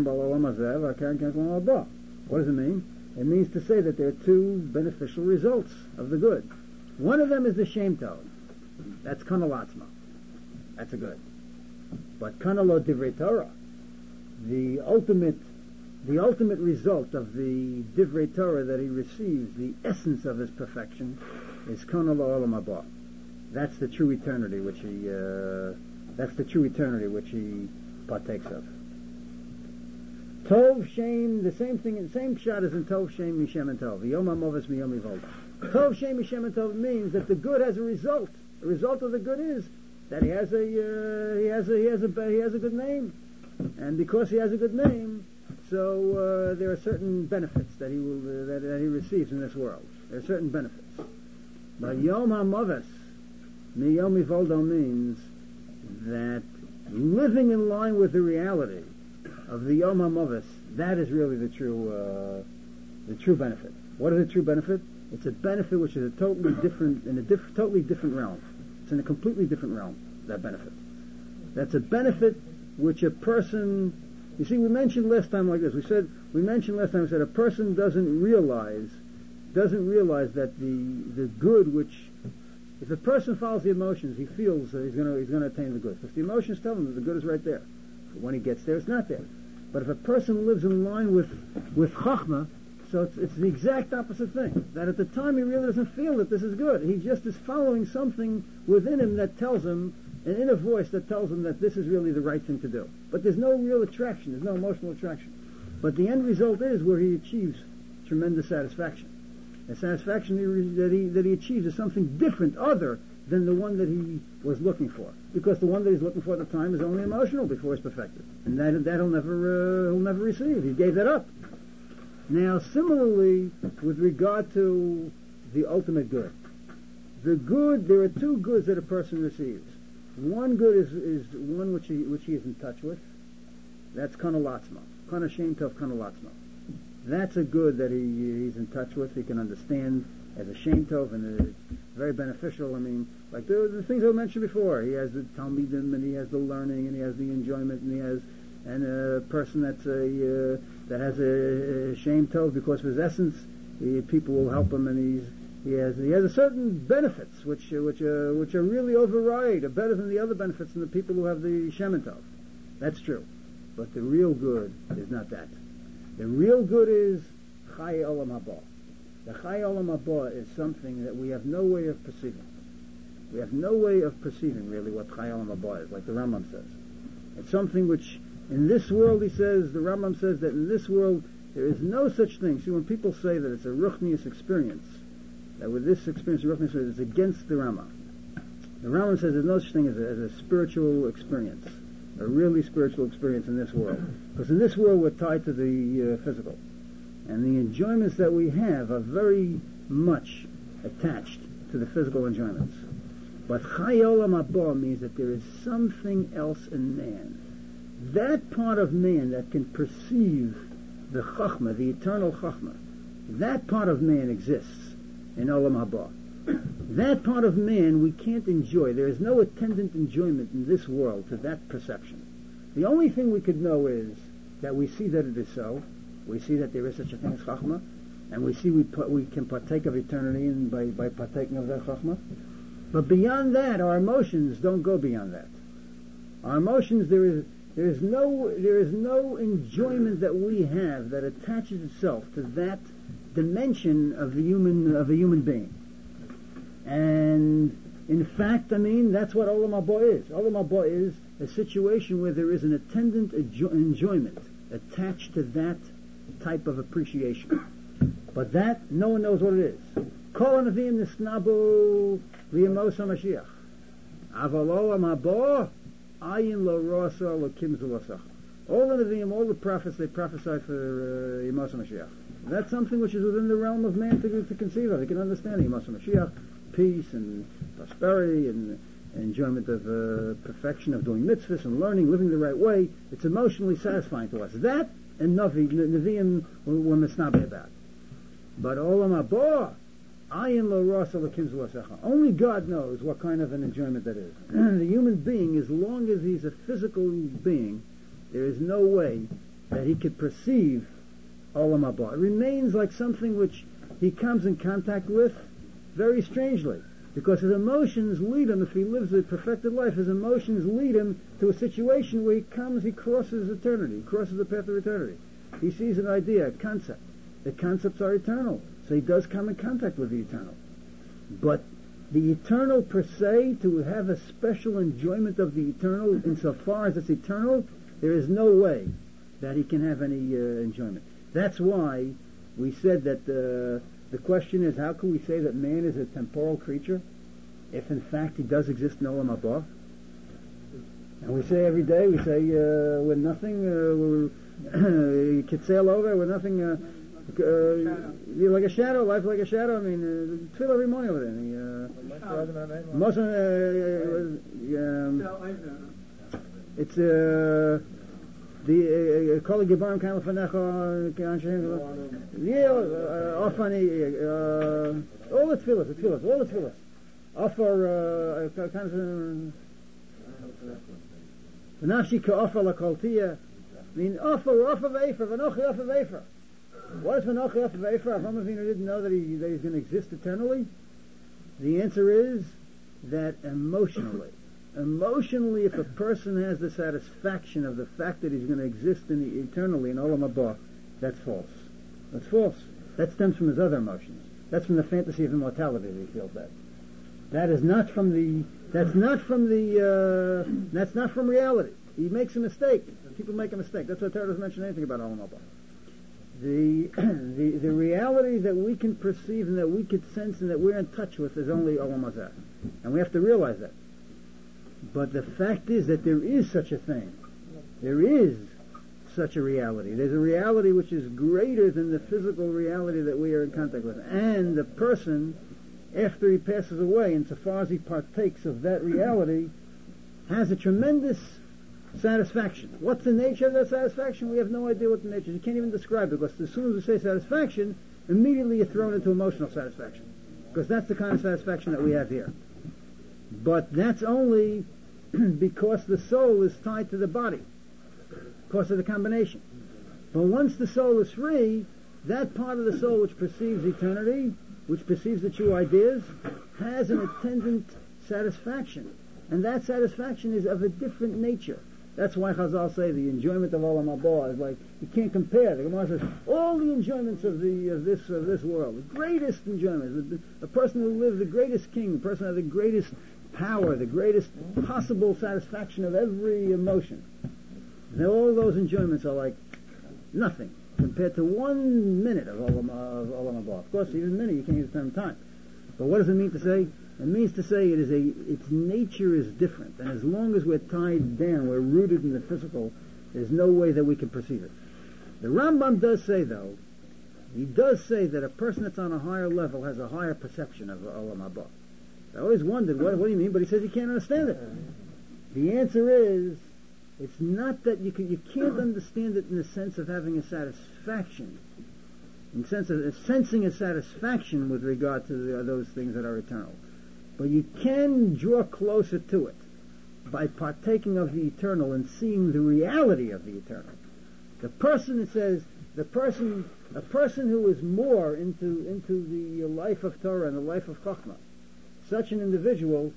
Speaker 1: mean? It means to say that there are two beneficial results of the good. One of them is the Shem Tov. That's Kana La'atzmo. That's a good. But Kana Lo Divrei Torah, the ultimate, the ultimate result of the Divrei Torah that he receives, the essence of his perfection, is Kana Lo Olam Haba. That's the true eternity which he. Uh, that's the true eternity which he partakes of. Tov Shem, the same thing, the same shot as in Tov Shem Mishem and Tov. Yom HaMoves Miyom Yivol. Tov Shem Mishem and Tov means that the good has a result. The result of the good is that he has a uh, he has a he has a he has a good name, and because he has a good name, so uh, there are certain benefits that he will uh, that, that he receives in this world. There are certain benefits. But Yom HaMoves Miyom Yivoldo means that living in line with the reality of the Yom HaMoves, that is really the true uh, the true benefit. What is the true benefit? It's a benefit which is a totally different, in a diff- totally different realm. It's in a completely different realm, that benefit. That's a benefit which a person, you see, we mentioned last time like this, we said, we mentioned last time, we said a person doesn't realize, doesn't realize that the, the good which, if a person follows the emotions, he feels that he's going to, he's going to attain the good. Because the emotions tell him that the good is right there. But when he gets there, it's not there. But if a person lives in line with, with Chachma, so it's, it's the exact opposite thing. That at the time he really doesn't feel that this is good. He just is following something within him that tells him, an inner voice that tells him that this is really the right thing to do. But there's no real attraction, there's no emotional attraction. But the end result is where he achieves tremendous satisfaction. The satisfaction that he, that he achieves is something different, other than the one that he was looking for. Because the one that he's looking for at the time is only emotional before it's perfected. And that, that he'll never, uh, he'll never receive. He gave that up. Now, similarly, with regard to the ultimate good, the good, there are two goods that a person receives. One good is, is one which he, which he is in touch with. That's Kana La'atzmo. Kana Shem Tov, Kana La'atzmo. That's a good that he, he's in touch with, he can understand as a Shem Tov, and it's very beneficial. I mean, like the, the things I mentioned before. He has the Talmidim, and he has the learning, and he has the enjoyment, and he has, and a person that's a, uh, that has a, a Shem Tov because of his essence, he, people will help him, and he's, he has, he has a certain benefits which, uh, which, uh, which are really override, are better than the other benefits than the people who have the Shem Tov. That's true. But the real good is not that. The real good is Chai Olam Haba. The Chai Olam Haba is something that we have no way of perceiving. We have no way of perceiving really what Chai Olam Haba is, like the Rambam says. It's something which, in this world, he says, the Rambam says that in this world there is no such thing. See, when people say that it's a Ruchnius experience, that with this experience, the Ruchnius experience is against the Rambam. The Rambam says there's no such thing as a, as a spiritual experience. A really spiritual experience in this world. Because in this world we're tied to the uh, physical. And the enjoyments that we have are very much attached to the physical enjoyments. But Chai Olam Haba means that there is something else in man. That part of man that can perceive the Chachma, the eternal Chachma, that part of man exists in Olam Haba. That part of man we can't enjoy. There is no attendant enjoyment in this world to that perception. The only thing we could know is that we see that it is so. We see that there is such a thing as Chachma, and we see we put, we can partake of eternity in, by, by partaking of that Chachma. But beyond that, our emotions don't go beyond that. Our emotions, there is there is no there is no enjoyment that we have that attaches itself to that dimension of the human of a human being. And in fact, I mean, that's what Olam Haba is. Olam Haba is a situation where there is an attendant enjo- enjoyment attached to that type of appreciation. But that, no one knows what it is. Kol Nevi'im nisnabu v'yemos HaMashiach. Aval Olam Haba ayin lo rasa lo kimzu lo sacha. All the Nevi'im, all the prophets, they prophesied for uh, Yemos HaMashiach. That's something which is within the realm of man to, to conceive of. They can understand Yemos HaMashiach, peace and prosperity and enjoyment of uh, perfection of doing mitzvahs and learning, living the right way. It's emotionally satisfying to us. That and Navi, Nevi'im were misnabe about. But Olam Haba, ayin lo rasa lo kimzu lo sacha. Only God knows what kind of an enjoyment that is. The human being, as long as he's a physical being, there is no way that he could perceive Olam Haba. It remains like something which he comes in contact with very strangely, because his emotions lead him, if he lives a perfected life, his emotions lead him to a situation where he comes, he crosses eternity, he crosses the path of eternity. He sees an idea, a concept. The concepts are eternal, so he does come in contact with the eternal. But the eternal per se, to have a special enjoyment of the eternal, insofar as it's eternal, there is no way that he can have any uh, enjoyment. That's why we said that uh, the question is, how can we say that man is a temporal creature if in fact he does exist in Olam Haba? And we say every day, we say uh, we're nothing, uh, we're, you could sail over, we're nothing, uh, uh, you're like a shadow, life like a shadow. I mean, uh, twill every morning over there. Uh, most, uh, uh, um, it's uh, the Kol Gibarim Kan Lefanecha Anshem. Yeah, Ofani, all the tefillas, the tefillas, all the tefillas. Offer kind of Nafshi Ka'ofar Lakoltiya. I mean, offer, offer Vefer, Vanochi offer Vefer. What is Vanochi offer Vefer? Avraham Avinu didn't know that he that he's going to exist eternally. The answer is that emotionally. Emotionally, if a person has the satisfaction of the fact that he's going to exist in the eternally in Olam Haba, that's false. That's false. That stems from his other emotions. That's from the fantasy of immortality that he feels that. That is not from the. That's not from the. Uh, that's not from reality. He makes a mistake. People make a mistake. That's why Torah doesn't mention anything about Olam Haba. The the the reality that we can perceive and that we can sense and that we're in touch with is only Olam Hazeh, and we have to realize that. But the fact is that there is such a thing. There is such a reality. There's a reality which is greater than the physical reality that we are in contact with. And the person, after he passes away, insofar as he partakes of that reality, has a tremendous satisfaction. What's the nature of that satisfaction? We have no idea what the nature is. You can't even describe it, because as soon as we say satisfaction, immediately you're thrown into emotional satisfaction. Because that's the kind of satisfaction that we have here. But that's only because the soul is tied to the body, because of the combination. But once the soul is free, that part of the soul which perceives eternity, which perceives the true ideas, has an attendant satisfaction. And that satisfaction is of a different nature. That's why Chazal say the enjoyment of Olam Haba is like, you can't compare. The Gemara says, all the enjoyments of the of this of this world, the greatest enjoyment, the, the person who lives, the greatest king, the person who has the greatest power, the greatest possible satisfaction of every emotion. And all those enjoyments are like nothing compared to one minute of Olam, of Olam Haba. Of course, even a minute, you can't use the term time. But what does it mean to say? It means to say it is a, its nature is different. And as long as we're tied down, we're rooted in the physical, there's no way that we can perceive it. The Rambam does say, though, he does say that a person that's on a higher level has a higher perception of Olam Haba. I always wondered, what, what do you mean? But he says he can't understand it. The answer is, it's not that you can, you can't understand it in the sense of having a satisfaction, in the sense of sensing a satisfaction with regard to the, those things that are eternal. But you can draw closer to it by partaking of the eternal and seeing the reality of the eternal. The person, it says, the person, a person who is more into into the life of Torah and the life of Chachma, such an individual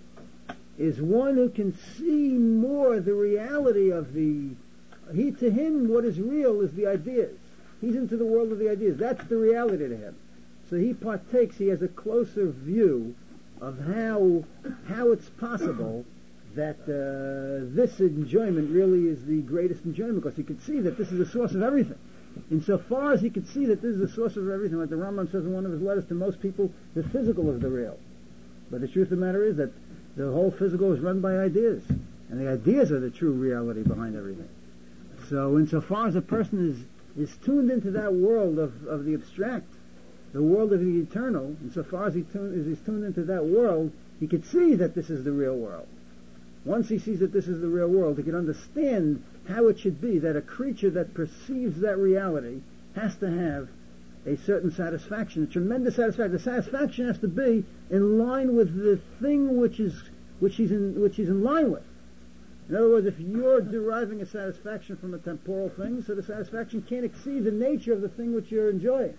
Speaker 1: is one who can see more the reality of the. He to him, what is real is the ideas. He's into the world of the ideas. That's the reality to him. So he partakes. He has a closer view of how how it's possible that uh, this enjoyment really is the greatest enjoyment, because he could see that this is the source of everything. Insofar as he could see that this is the source of everything, like the Rambam says in one of his letters, to most people, the physical is the real. But the truth of the matter is that the whole physical is run by ideas, and the ideas are the true reality behind everything. So insofar as a person is, is tuned into that world of, of the abstract, the world of the eternal, insofar as, he tune, as he's tuned into that world, he could see that this is the real world. Once he sees that this is the real world, he can understand how it should be that a creature that perceives that reality has to have a certain satisfaction, a tremendous satisfaction. The satisfaction has to be in line with the thing which is which he's in which he's in line with. In other words, if you're deriving a satisfaction from a temporal thing, so the satisfaction can't exceed the nature of the thing which you're enjoying.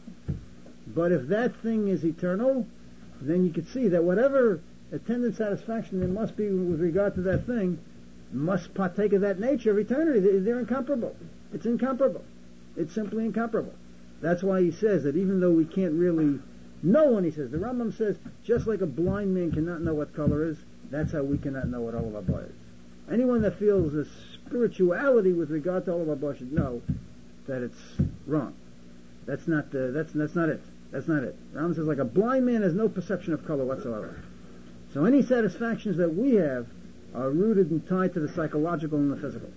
Speaker 1: But if that thing is eternal, then you can see that whatever attendant satisfaction there must be with regard to that thing must partake of that nature of eternity. They're incomparable. It's incomparable. It's simply incomparable. That's why he says that even though we can't really know when he says, the Rambam says, just like a blind man cannot know what color is, that's how we cannot know what Olam Haba is. Anyone that feels a spirituality with regard to Olam Haba should know that it's wrong. That's not the, that's that's not it. That's not it. The Rambam says, like a blind man has no perception of color whatsoever. So any satisfactions that we have are rooted and tied to the psychological and the physical.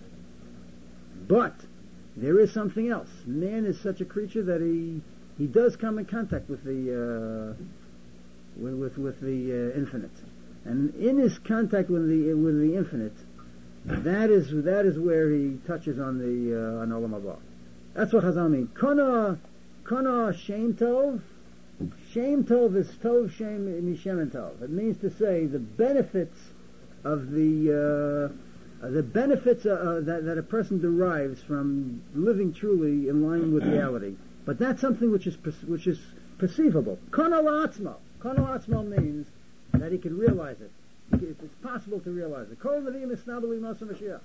Speaker 1: But there is something else. Man is such a creature that he he does come in contact with the uh, with, with with the uh, infinite, and in his contact with the with the infinite, that is that is where he touches on the uh, on Olam Haba. That's what Chazal mean. Kana kana shem tov. Shem tov is tov shem mishem tov. It means to say the benefits of the uh, uh, the benefits uh, that, that a person derives from living truly in line with reality. But that's something which is per- which is perceivable. Kana la'atzmo. Kana la'atzmo means that he can realize it. It's possible to realize it. Kol nevim isnabeli masa Mashiach.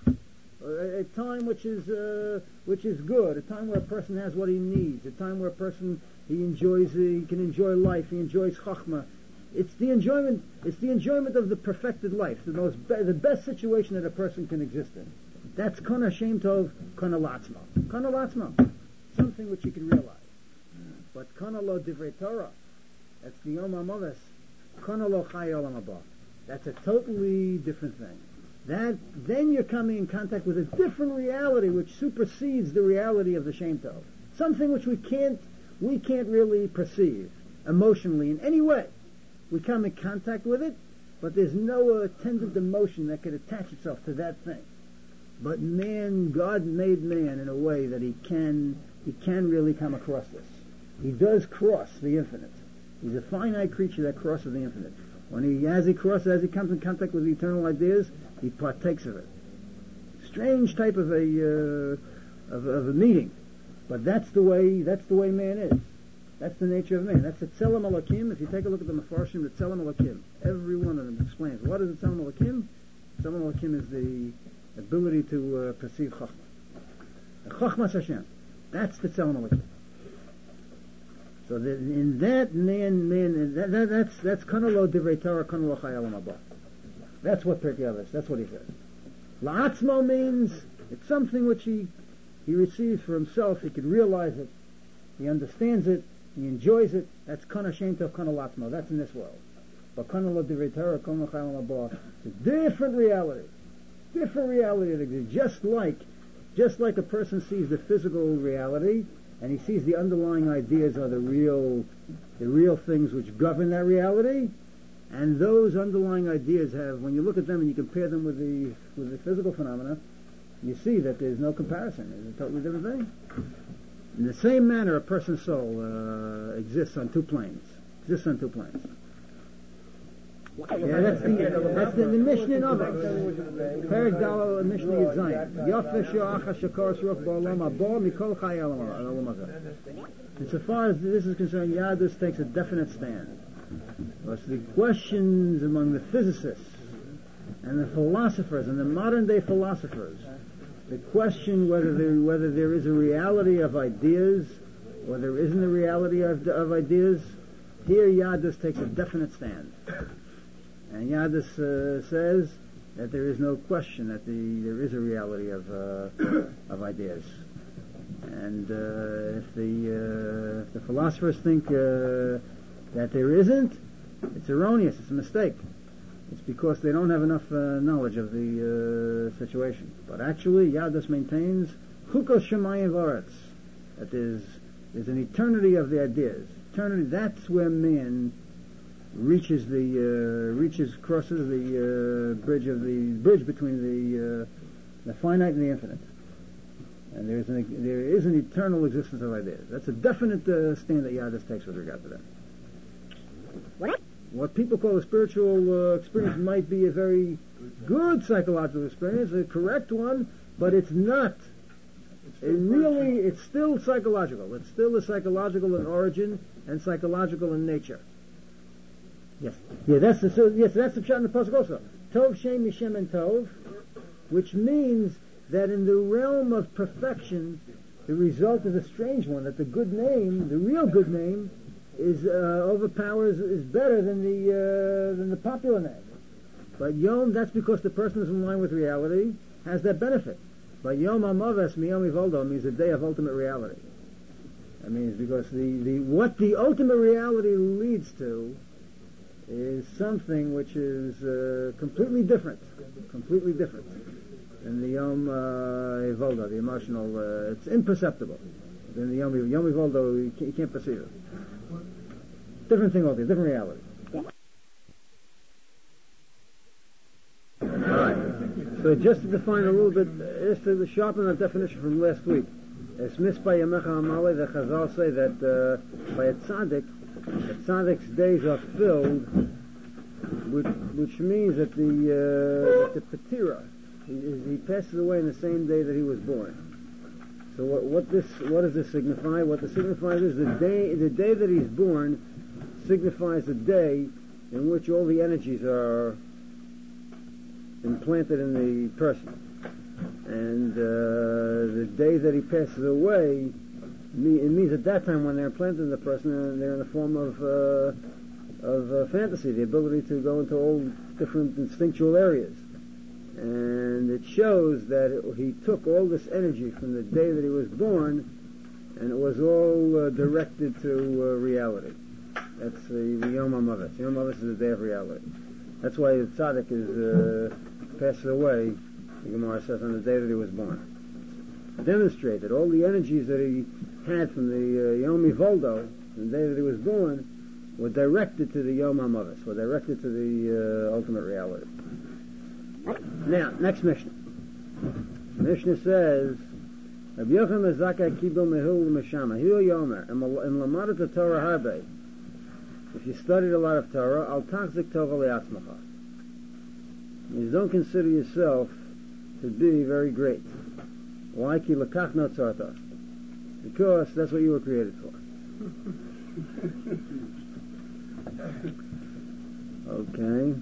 Speaker 1: A time which is uh, which is good, a time where a person has what he needs, a time where a person he enjoys, uh, he can enjoy life, he enjoys chachma. It's the enjoyment. It's the enjoyment of the perfected life, the most, be- the best situation that a person can exist in. That's kana shem tov, kana latzma, kana latzma, something which you can realize. But kana lo divrei Torah, that's the Yom HaMavis, kana lo chai olam haba. That's a totally different thing. That then you're coming in contact with a different reality which supersedes the reality of the Shem Tov. Something which we can't we can't really perceive emotionally in any way. We come in contact with it, but there's no attendant emotion that could attach itself to that thing. But man, God made man in a way that he can he can really come across this. He does cross the infinite. He's a finite creature that crosses the infinite. When he, as he crosses, as he comes in contact with the eternal ideas, he partakes of it. Strange type of a uh, of, of a meeting, but that's the way that's the way man is. That's the nature of man. That's the Tzelem Elokim. If you take a look at the Mefarshim, the Tzelem Elokim, every one of them explains what is the Tzelem Elokim. Tzelem Elokim is the ability to uh, perceive Chachma. Chachmas Hashem. That's the Tzelem Elokim. So that in that man, man, that, that, that's that's kana lo divrei Torah, kana lo chai olam haba. That's what Pirkei Avos. That's what he says. La'atzmo means it's something which he he receives for himself. He can realize it. He understands it. He enjoys it. That's kana shem tov, kana la'atzmo. That's in this world. But kana lo divrei Torah, kana lo chai olam haba. It's a different reality. Different reality that exists. Just like, just like a person sees the physical reality, and he sees the underlying ideas are the real, the real things which govern that reality, and those underlying ideas have, when you look at them and you compare them with the with the physical phenomena, you see that there's no comparison. It's a totally different thing. In the same manner, a person's soul uh, exists on two planes. Exists on two planes. Yeah, that's the that's the, the Mishnah of it. Perek Dalo Mishnah Yitzayin. Yafeh Shoacha Shakor Shruch Ba'olam Haba Mikol Chai Olam Hazeh. And so far as this is concerned, Yadus takes a definite stand. Because the questions among the physicists and the philosophers and the modern day philosophers, the question whether there whether there is a reality of ideas or there isn't a reality of, of ideas, here Yadus takes a definite stand. And Yadus uh, says that there is no question that the there is a reality of uh, of ideas. And uh, if the uh, if the philosophers think uh, that there isn't, it's erroneous. It's a mistake. It's because they don't have enough uh, knowledge of the uh, situation. But actually, Yadus maintains Chukos Shemayim V'Aretz, that there's there's an eternity of the ideas. Eternity. That's where man reaches the uh, reaches crosses the uh, bridge of the bridge between the uh, the finite and the infinite, and there's an there is an eternal existence of ideas. That's a definite uh, stand that Yadus takes with regard to that. What? What people call a spiritual uh, experience might be a very good psychological experience, a correct one, but it's not. It really, it's still psychological. It's still a psychological in origin and psychological in nature. Yes, yeah, that's the so, yes, that's the pshat in the pasuk also. Tov Shem Mishem and Tov, which means that in the realm of perfection, the result is a strange one. That the good name, the real good name, is uh, overpowers is better than the uh, than the popular name. But Yom, that's because the person is in line with reality, has that benefit. But Yom HaMaves Miyom Ivoldo means the day of ultimate reality. That means because the, the what the ultimate reality leads to is something which is uh, completely different, completely different than the Yom uh, Ivoldo, the emotional. Uh, it's imperceptible. Than the Yom Yom Ivoldo, you can't, you can't perceive it. Different thing altogether, different reality. Alright. So just to define a little bit, just to sharpen that definition from last week. It's Mispa Yamecha Amalei, the Chazal say that uh, by a tzaddik, a tzaddik's days are filled, which, which means that the uh, that the Petira, he, he passes away in the same day that he was born. So what, what this what does this signify? What this signifies is the day the day that he's born signifies the day in which all the energies are implanted in the person, and uh, the day that he passes away, it means at that time when they're implanted in the person, they're in the form of uh, of uh, fantasy, the ability to go into all different instinctual areas. And it shows that it, he took all this energy from the day that he was born, and it was all uh, directed to uh, reality. That's the, the Yom HaMaves. Yom HaMaves is the day of reality. That's why the tzaddik is uh, passes away, the Gemara says, on the day that he was born. To demonstrate that all the energies that he had from the uh, Yom Ivoldo, the day that he was born, were directed to the Yom HaMaves, were directed to the uh, ultimate reality. Now, next Mishnah. Mishnah says, Rabbi Yochanan Zakkai Kibel Mehul Meshama Hiu Yomer Im Lamadat Torah Harbe. If you studied a lot of Torah, Al Tachzik Tova Le'atzmacha. You don't consider yourself to be very great. Why? Ki Lekach Notzarta. Because that's what you were created for. Okay.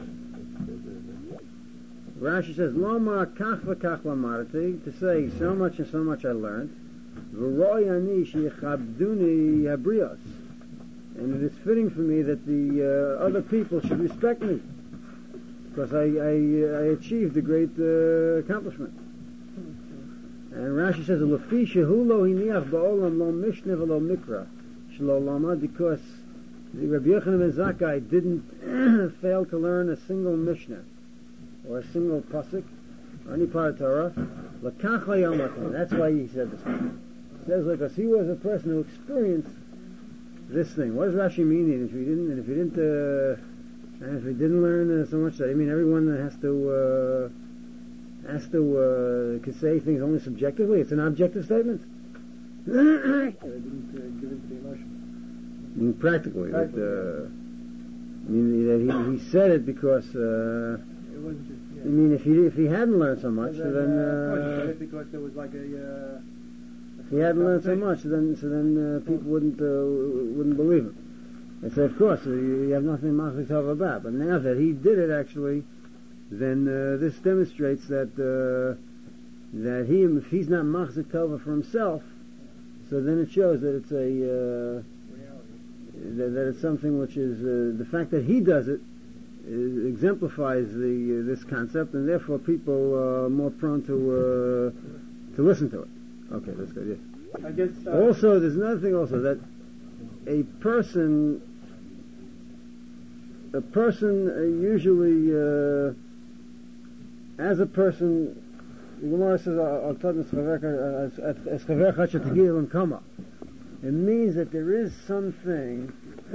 Speaker 1: Rashi says, Lomar kach v'kach lamarati, to say so much and so much I learned. V'roi ani sheyechabduni habrios. And it is fitting for me that the uh, other people should respect me, because I, I, I achieved a great uh, accomplishment. And Rashi says, L'fi shehu lo hiniach ba'olam lo mishne v'lo mikra shelo lama, because the Rabbi Yochanan ben Zakkai didn't fail to learn a single mishnah or a single pasuk or any part of Torah. L'kach hayomatan. That's why he said this. says like us, he was a person who experienced this thing. What does Rashi mean? And if he didn't, and if he didn't, uh, and if he didn't learn uh, so much that, I mean, everyone has to uh, has to uh, can say things only subjectively. It's an objective statement.
Speaker 5: They didn't uh, give in to the emotion.
Speaker 1: I mean, practically, that, uh, I mean, that he, he said it because. Uh,
Speaker 5: It wasn't just. Yeah.
Speaker 1: I mean, if he if he hadn't learned so much,
Speaker 5: Then,
Speaker 1: so then.
Speaker 5: uh, of course he said
Speaker 1: Uh,
Speaker 5: it because there was like a. Uh,
Speaker 1: If he hadn't learned so much, then so then uh, people wouldn't uh, wouldn't believe him. They say, of course, uh, you, you have nothing machzik tov about. But now that he did it, actually, then uh, this demonstrates that uh, that he, if he's not machzik tova for himself, so then it shows that it's a uh, that, that it's something which is uh, the fact that he does it uh, exemplifies the uh, this concept, and therefore people are more prone to uh, to listen to it. Okay, that's good. Yes.
Speaker 5: I guess. Uh,
Speaker 1: Also, there's another thing. Also, that a person, a person uh, usually, uh, as a person, the Gemara says, "Al tad eschavecha shetagil and kama." It means that there is something.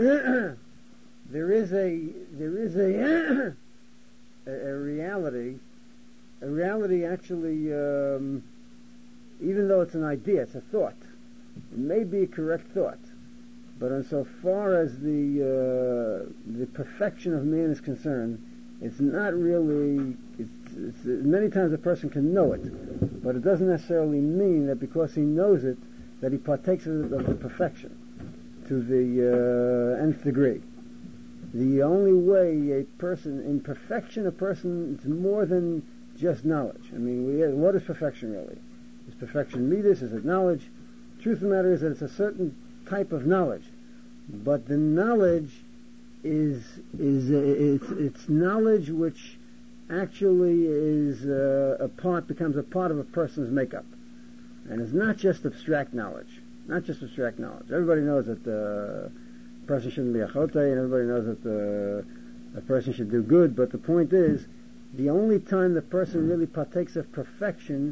Speaker 1: there is a there is a a, a reality. A reality actually. Um, Even though it's an idea, it's a thought. It may be a correct thought, but insofar as the uh, the perfection of man is concerned, it's not really. It's, it's, many times a person can know it, but it doesn't necessarily mean that because he knows it, that he partakes of, of the perfection to the uh, nth degree. The only way a person, in perfection, a person, it's more than just knowledge. I mean, we, what is perfection really? Is perfection midas? Is it knowledge? Truth of the matter is that it's a certain type of knowledge, but the knowledge is is uh, it's it's knowledge which actually is uh, a part becomes a part of a person's makeup, and it's not just abstract knowledge. Not just abstract knowledge. Everybody knows that uh, a person shouldn't be a chotei, and everybody knows that uh, a person should do good. But the point is, the only time the person really partakes of perfection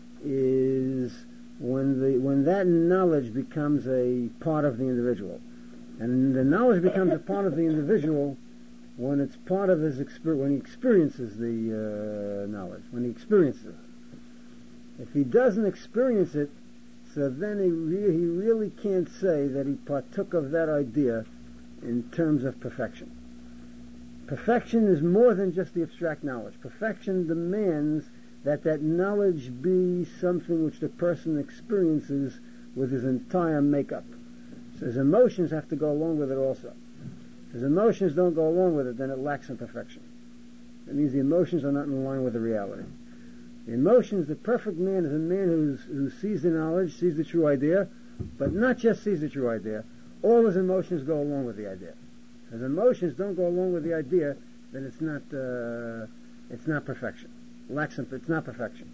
Speaker 1: is when the when that knowledge becomes a part of the individual, and the knowledge becomes a part of the individual when it's part of his experience, when he experiences the uh, knowledge, when he experiences it. If he doesn't experience it, so then he re- he really can't say that he partook of that idea in terms of perfection. Perfection is more than just the abstract knowledge. Perfection demands that that knowledge be something which the person experiences with his entire makeup. So his emotions have to go along with it also. If his emotions don't go along with it, then it lacks in perfection. That means the emotions are not in line with the reality. The emotions, the perfect man is a man who's, who sees the knowledge, sees the true idea, but not just sees the true idea. All his emotions go along with the idea. If his emotions don't go along with the idea, then it's not uh, it's not perfection. Lacks in, it's not perfection.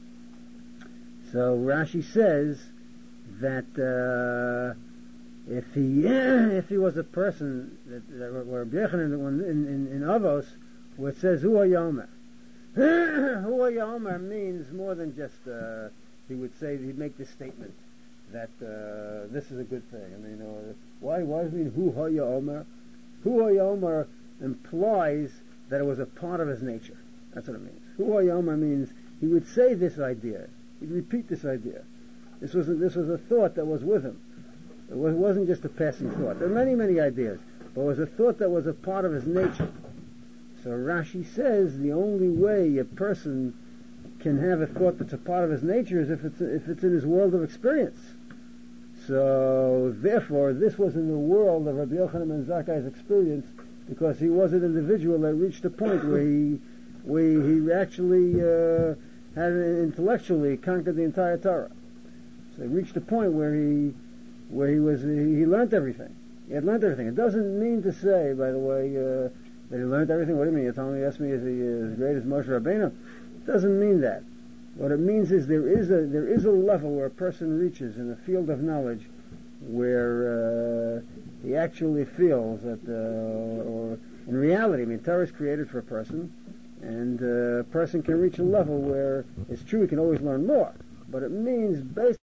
Speaker 1: So Rashi says that uh, if he if he was a person that, that where B'yechanan in, in, in Avos, where it says Hu HaYomer, Hu HaYomer means more than just uh, he would say he'd make this statement that uh, this is a good thing. I mean, uh, why why does it mean Hu HaYomer? Hu HaYomer implies that it was a part of his nature. That's what it means. Hu HaYomer means he would say this idea. He'd repeat this idea. This was a, this was a thought that was with him. It, was, it wasn't just a passing thought. There are many, many ideas, but it was a thought that was a part of his nature. So Rashi says the only way a person can have a thought that's a part of his nature is if it's if it's in his world of experience. So therefore, this was in the world of Rabbi Yochanan ben Zakkai's experience, because he was an individual that reached a point where he where he actually uh, had intellectually conquered the entire Torah. So he reached a point where he where he was he, he learned everything. He had learned everything. It doesn't mean to say, by the way, uh, that he learned everything. What do you mean? You're telling me, ask me, is he as great as Moshe Rabbeinu? It doesn't mean that. What it means is there is a there is a level where a person reaches in the field of knowledge where uh, he actually feels that, uh, or in reality, I mean, Torah is created for a person, and uh, a person can reach a level where it's true he can always learn more, but it means basically